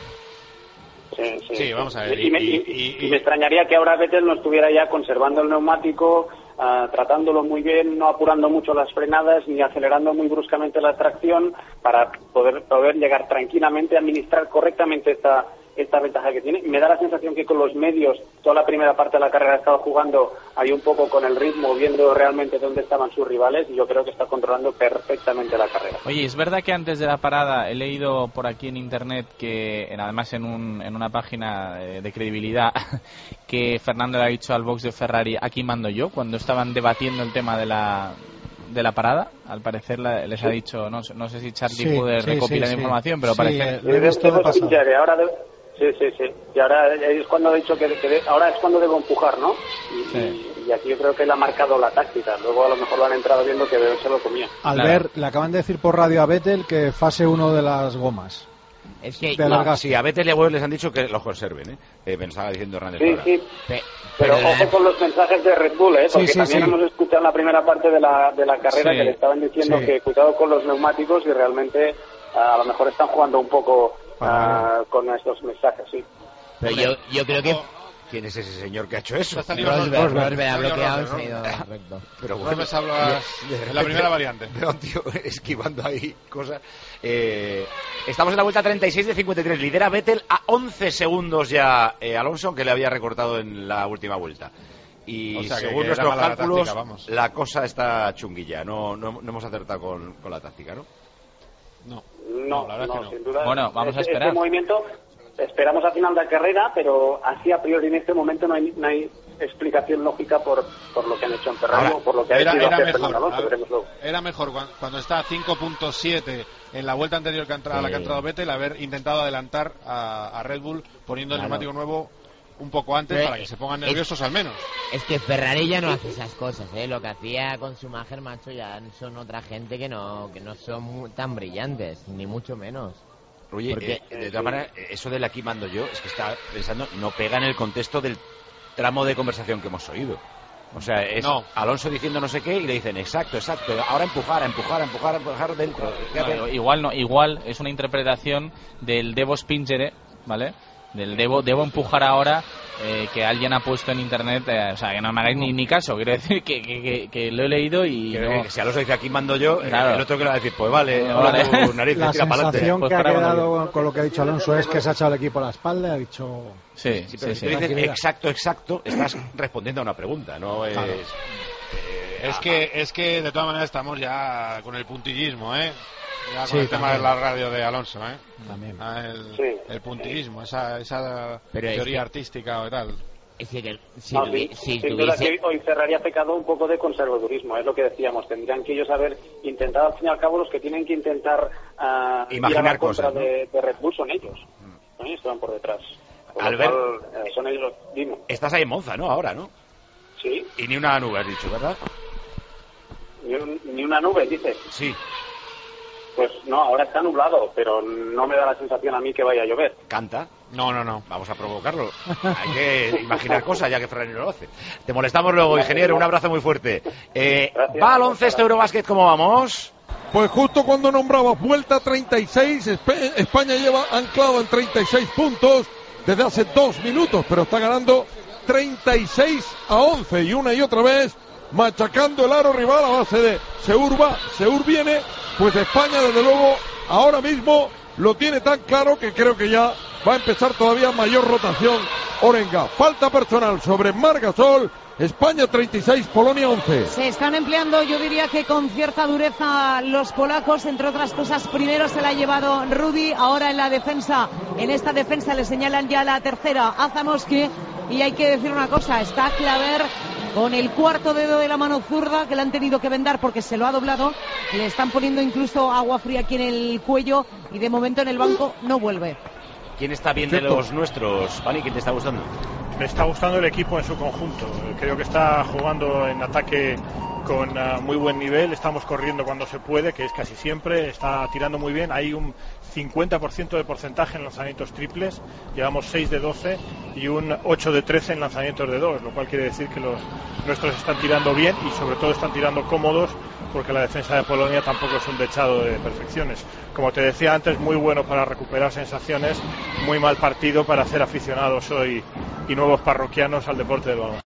Sí, vamos a ver. Y me extrañaría que ahora Vettel no estuviera ya conservando el neumático, tratándolo muy bien, no apurando mucho las frenadas ni acelerando muy bruscamente la tracción para poder llegar tranquilamente a administrar correctamente esta ventaja que tiene. Me da la sensación que con los medios, toda la primera parte de la carrera ha estado jugando ahí un poco con el ritmo, viendo realmente dónde estaban sus rivales, y yo creo que está controlando perfectamente la carrera. Oye, ¿es verdad que antes de la parada he leído por aquí en internet que, además en una página de credibilidad, que Fernando le ha dicho al box de Ferrari, aquí mando yo, cuando estaban debatiendo el tema de la parada? Al parecer les ha dicho, no sé si Charlie puede recopilar información, pero parece... Sí. Y ahora es cuando ha dicho que ahora es cuando debo empujar, ¿no? Y aquí yo creo que él ha marcado la táctica. Luego a lo mejor lo han entrado viendo que se lo comía. Albert, le acaban de decir por radio a Vettel que fase 1 de las gomas. Es que sí, a Vettel y a Weber les han dicho que los conserven, me estaba diciendo Hernández. Sí. Pero ojo con los mensajes de Red Bull, porque también hemos escuchado en la primera parte de la carrera que le estaban diciendo que cuidado con los neumáticos, y realmente a lo mejor están jugando un poco con estos mensajes, sí. Pero yo creo que... ¿Quién es ese señor que ha hecho eso? Pero bueno, se habla de la primera variante. Pero, tío, esquivando ahí cosas. Estamos en la vuelta 36 de 53. Lidera Vettel a 11 segundos ya Alonso, que le había recortado en la última vuelta. Y o sea, según nuestros cálculos, táctica, la cosa está chunguilla. No hemos acertado con la táctica, ¿no? No, la verdad es que no. Sin duda. Bueno, vamos a esperar. Este movimiento esperamos a final de carrera, pero así a priori en este momento no hay explicación lógica por lo que han hecho en Ferrari o por lo que ha decidido hacer Fernando Alonso. Veremos luego. Era mejor cuando está a 5.7 en la vuelta anterior a la que ha entrado Vettel, haber intentado adelantar a Red Bull poniendo el neumático nuevo un poco antes para que se pongan nerviosos al menos. Es que Ferrari ya no hace esas cosas, lo que hacía con Schumacher, macho, ya son otra gente que no son tan brillantes, ni mucho menos. Oye, de todas maneras, eso del aquí mando yo, es que está pensando, no pega en el contexto del tramo de conversación que hemos oído. O sea, es Alonso diciendo no sé qué y le dicen exacto, ahora empujar dentro. No, igual es una interpretación del Devo Spingere, ¿vale? Del debo empujar ahora, que alguien ha puesto en internet, o sea, que no me hagáis ni caso, quiero decir que lo he leído y que si Alonso dice aquí mando yo, claro. El otro que le va a decir, pues vale, tu nariz, la tira para sensación adelante. que ha quedado con lo que ha dicho Alonso es que se ha echado el equipo a la espalda y ha dicho... Sí, pero si tú dices exacto, estás respondiendo a una pregunta, no es... Claro. Es que de todas maneras estamos ya con el puntillismo, ya con el tema de la radio de Alonso, También. El puntillismo, esa pero teoría artística o tal. Es que sin duda que hoy Ferrari ha pecado un poco de conservadurismo, es lo que decíamos. Tendrían que ellos haber intentado, al fin y al cabo, los que tienen que intentar imaginar ir a la cosas, contra de Red Bull son ellos. Ellos que van por detrás. Albert, son ellos, dime. Estás ahí en Monza, ¿no? Ahora, ¿no? Sí. Y ni una nube has dicho, ¿verdad? Ni una nube, dices. Sí. Pues no, ahora está nublado, pero no me da la sensación a mí que vaya a llover. ¿Canta? No. Vamos a provocarlo. Hay que imaginar cosas, ya que Ferrari no lo hace. Te molestamos luego, ingeniero. Un abrazo muy fuerte. Va al baloncesto Eurobasket, ¿cómo vamos? Pues justo cuando nombraba vuelta 36, España lleva anclado en 36 puntos desde hace 2 minutos, pero está ganando 36-11 y una y otra vez machacando el aro rival a base de Seur viene. Pues España, desde luego, ahora mismo lo tiene tan claro que creo que ya va a empezar todavía mayor rotación. Orenga, falta personal sobre Marc Gasol. España 36, Polonia 11. Se están empleando, yo diría que con cierta dureza los polacos, entre otras cosas. Primero se la ha llevado Rudy, ahora en la defensa, en esta defensa le señalan ya la tercera a Zamoski. Y hay que decir una cosa, está Claver con el cuarto dedo de la mano zurda que le han tenido que vendar porque se lo ha doblado. Le están poniendo incluso agua fría aquí en el cuello y de momento en el banco no vuelve. ¿Quién está bien de los nuestros, Pani? ¿Quién te está gustando? Me está gustando el equipo en su conjunto. Creo que está jugando en ataque con muy buen nivel. Estamos corriendo cuando se puede, que es casi siempre. Está tirando muy bien. Hay un 50% de porcentaje en lanzamientos triples. Llevamos 6 de 12 y un 8 de 13 en lanzamientos de 2, lo cual quiere decir que los nuestros están tirando bien y sobre todo están tirando cómodos, porque la defensa de Polonia tampoco es un dechado de perfecciones. Como te decía antes, muy bueno para recuperar sensaciones, muy mal partido para hacer aficionados hoy y nuevos parroquianos al deporte del balón.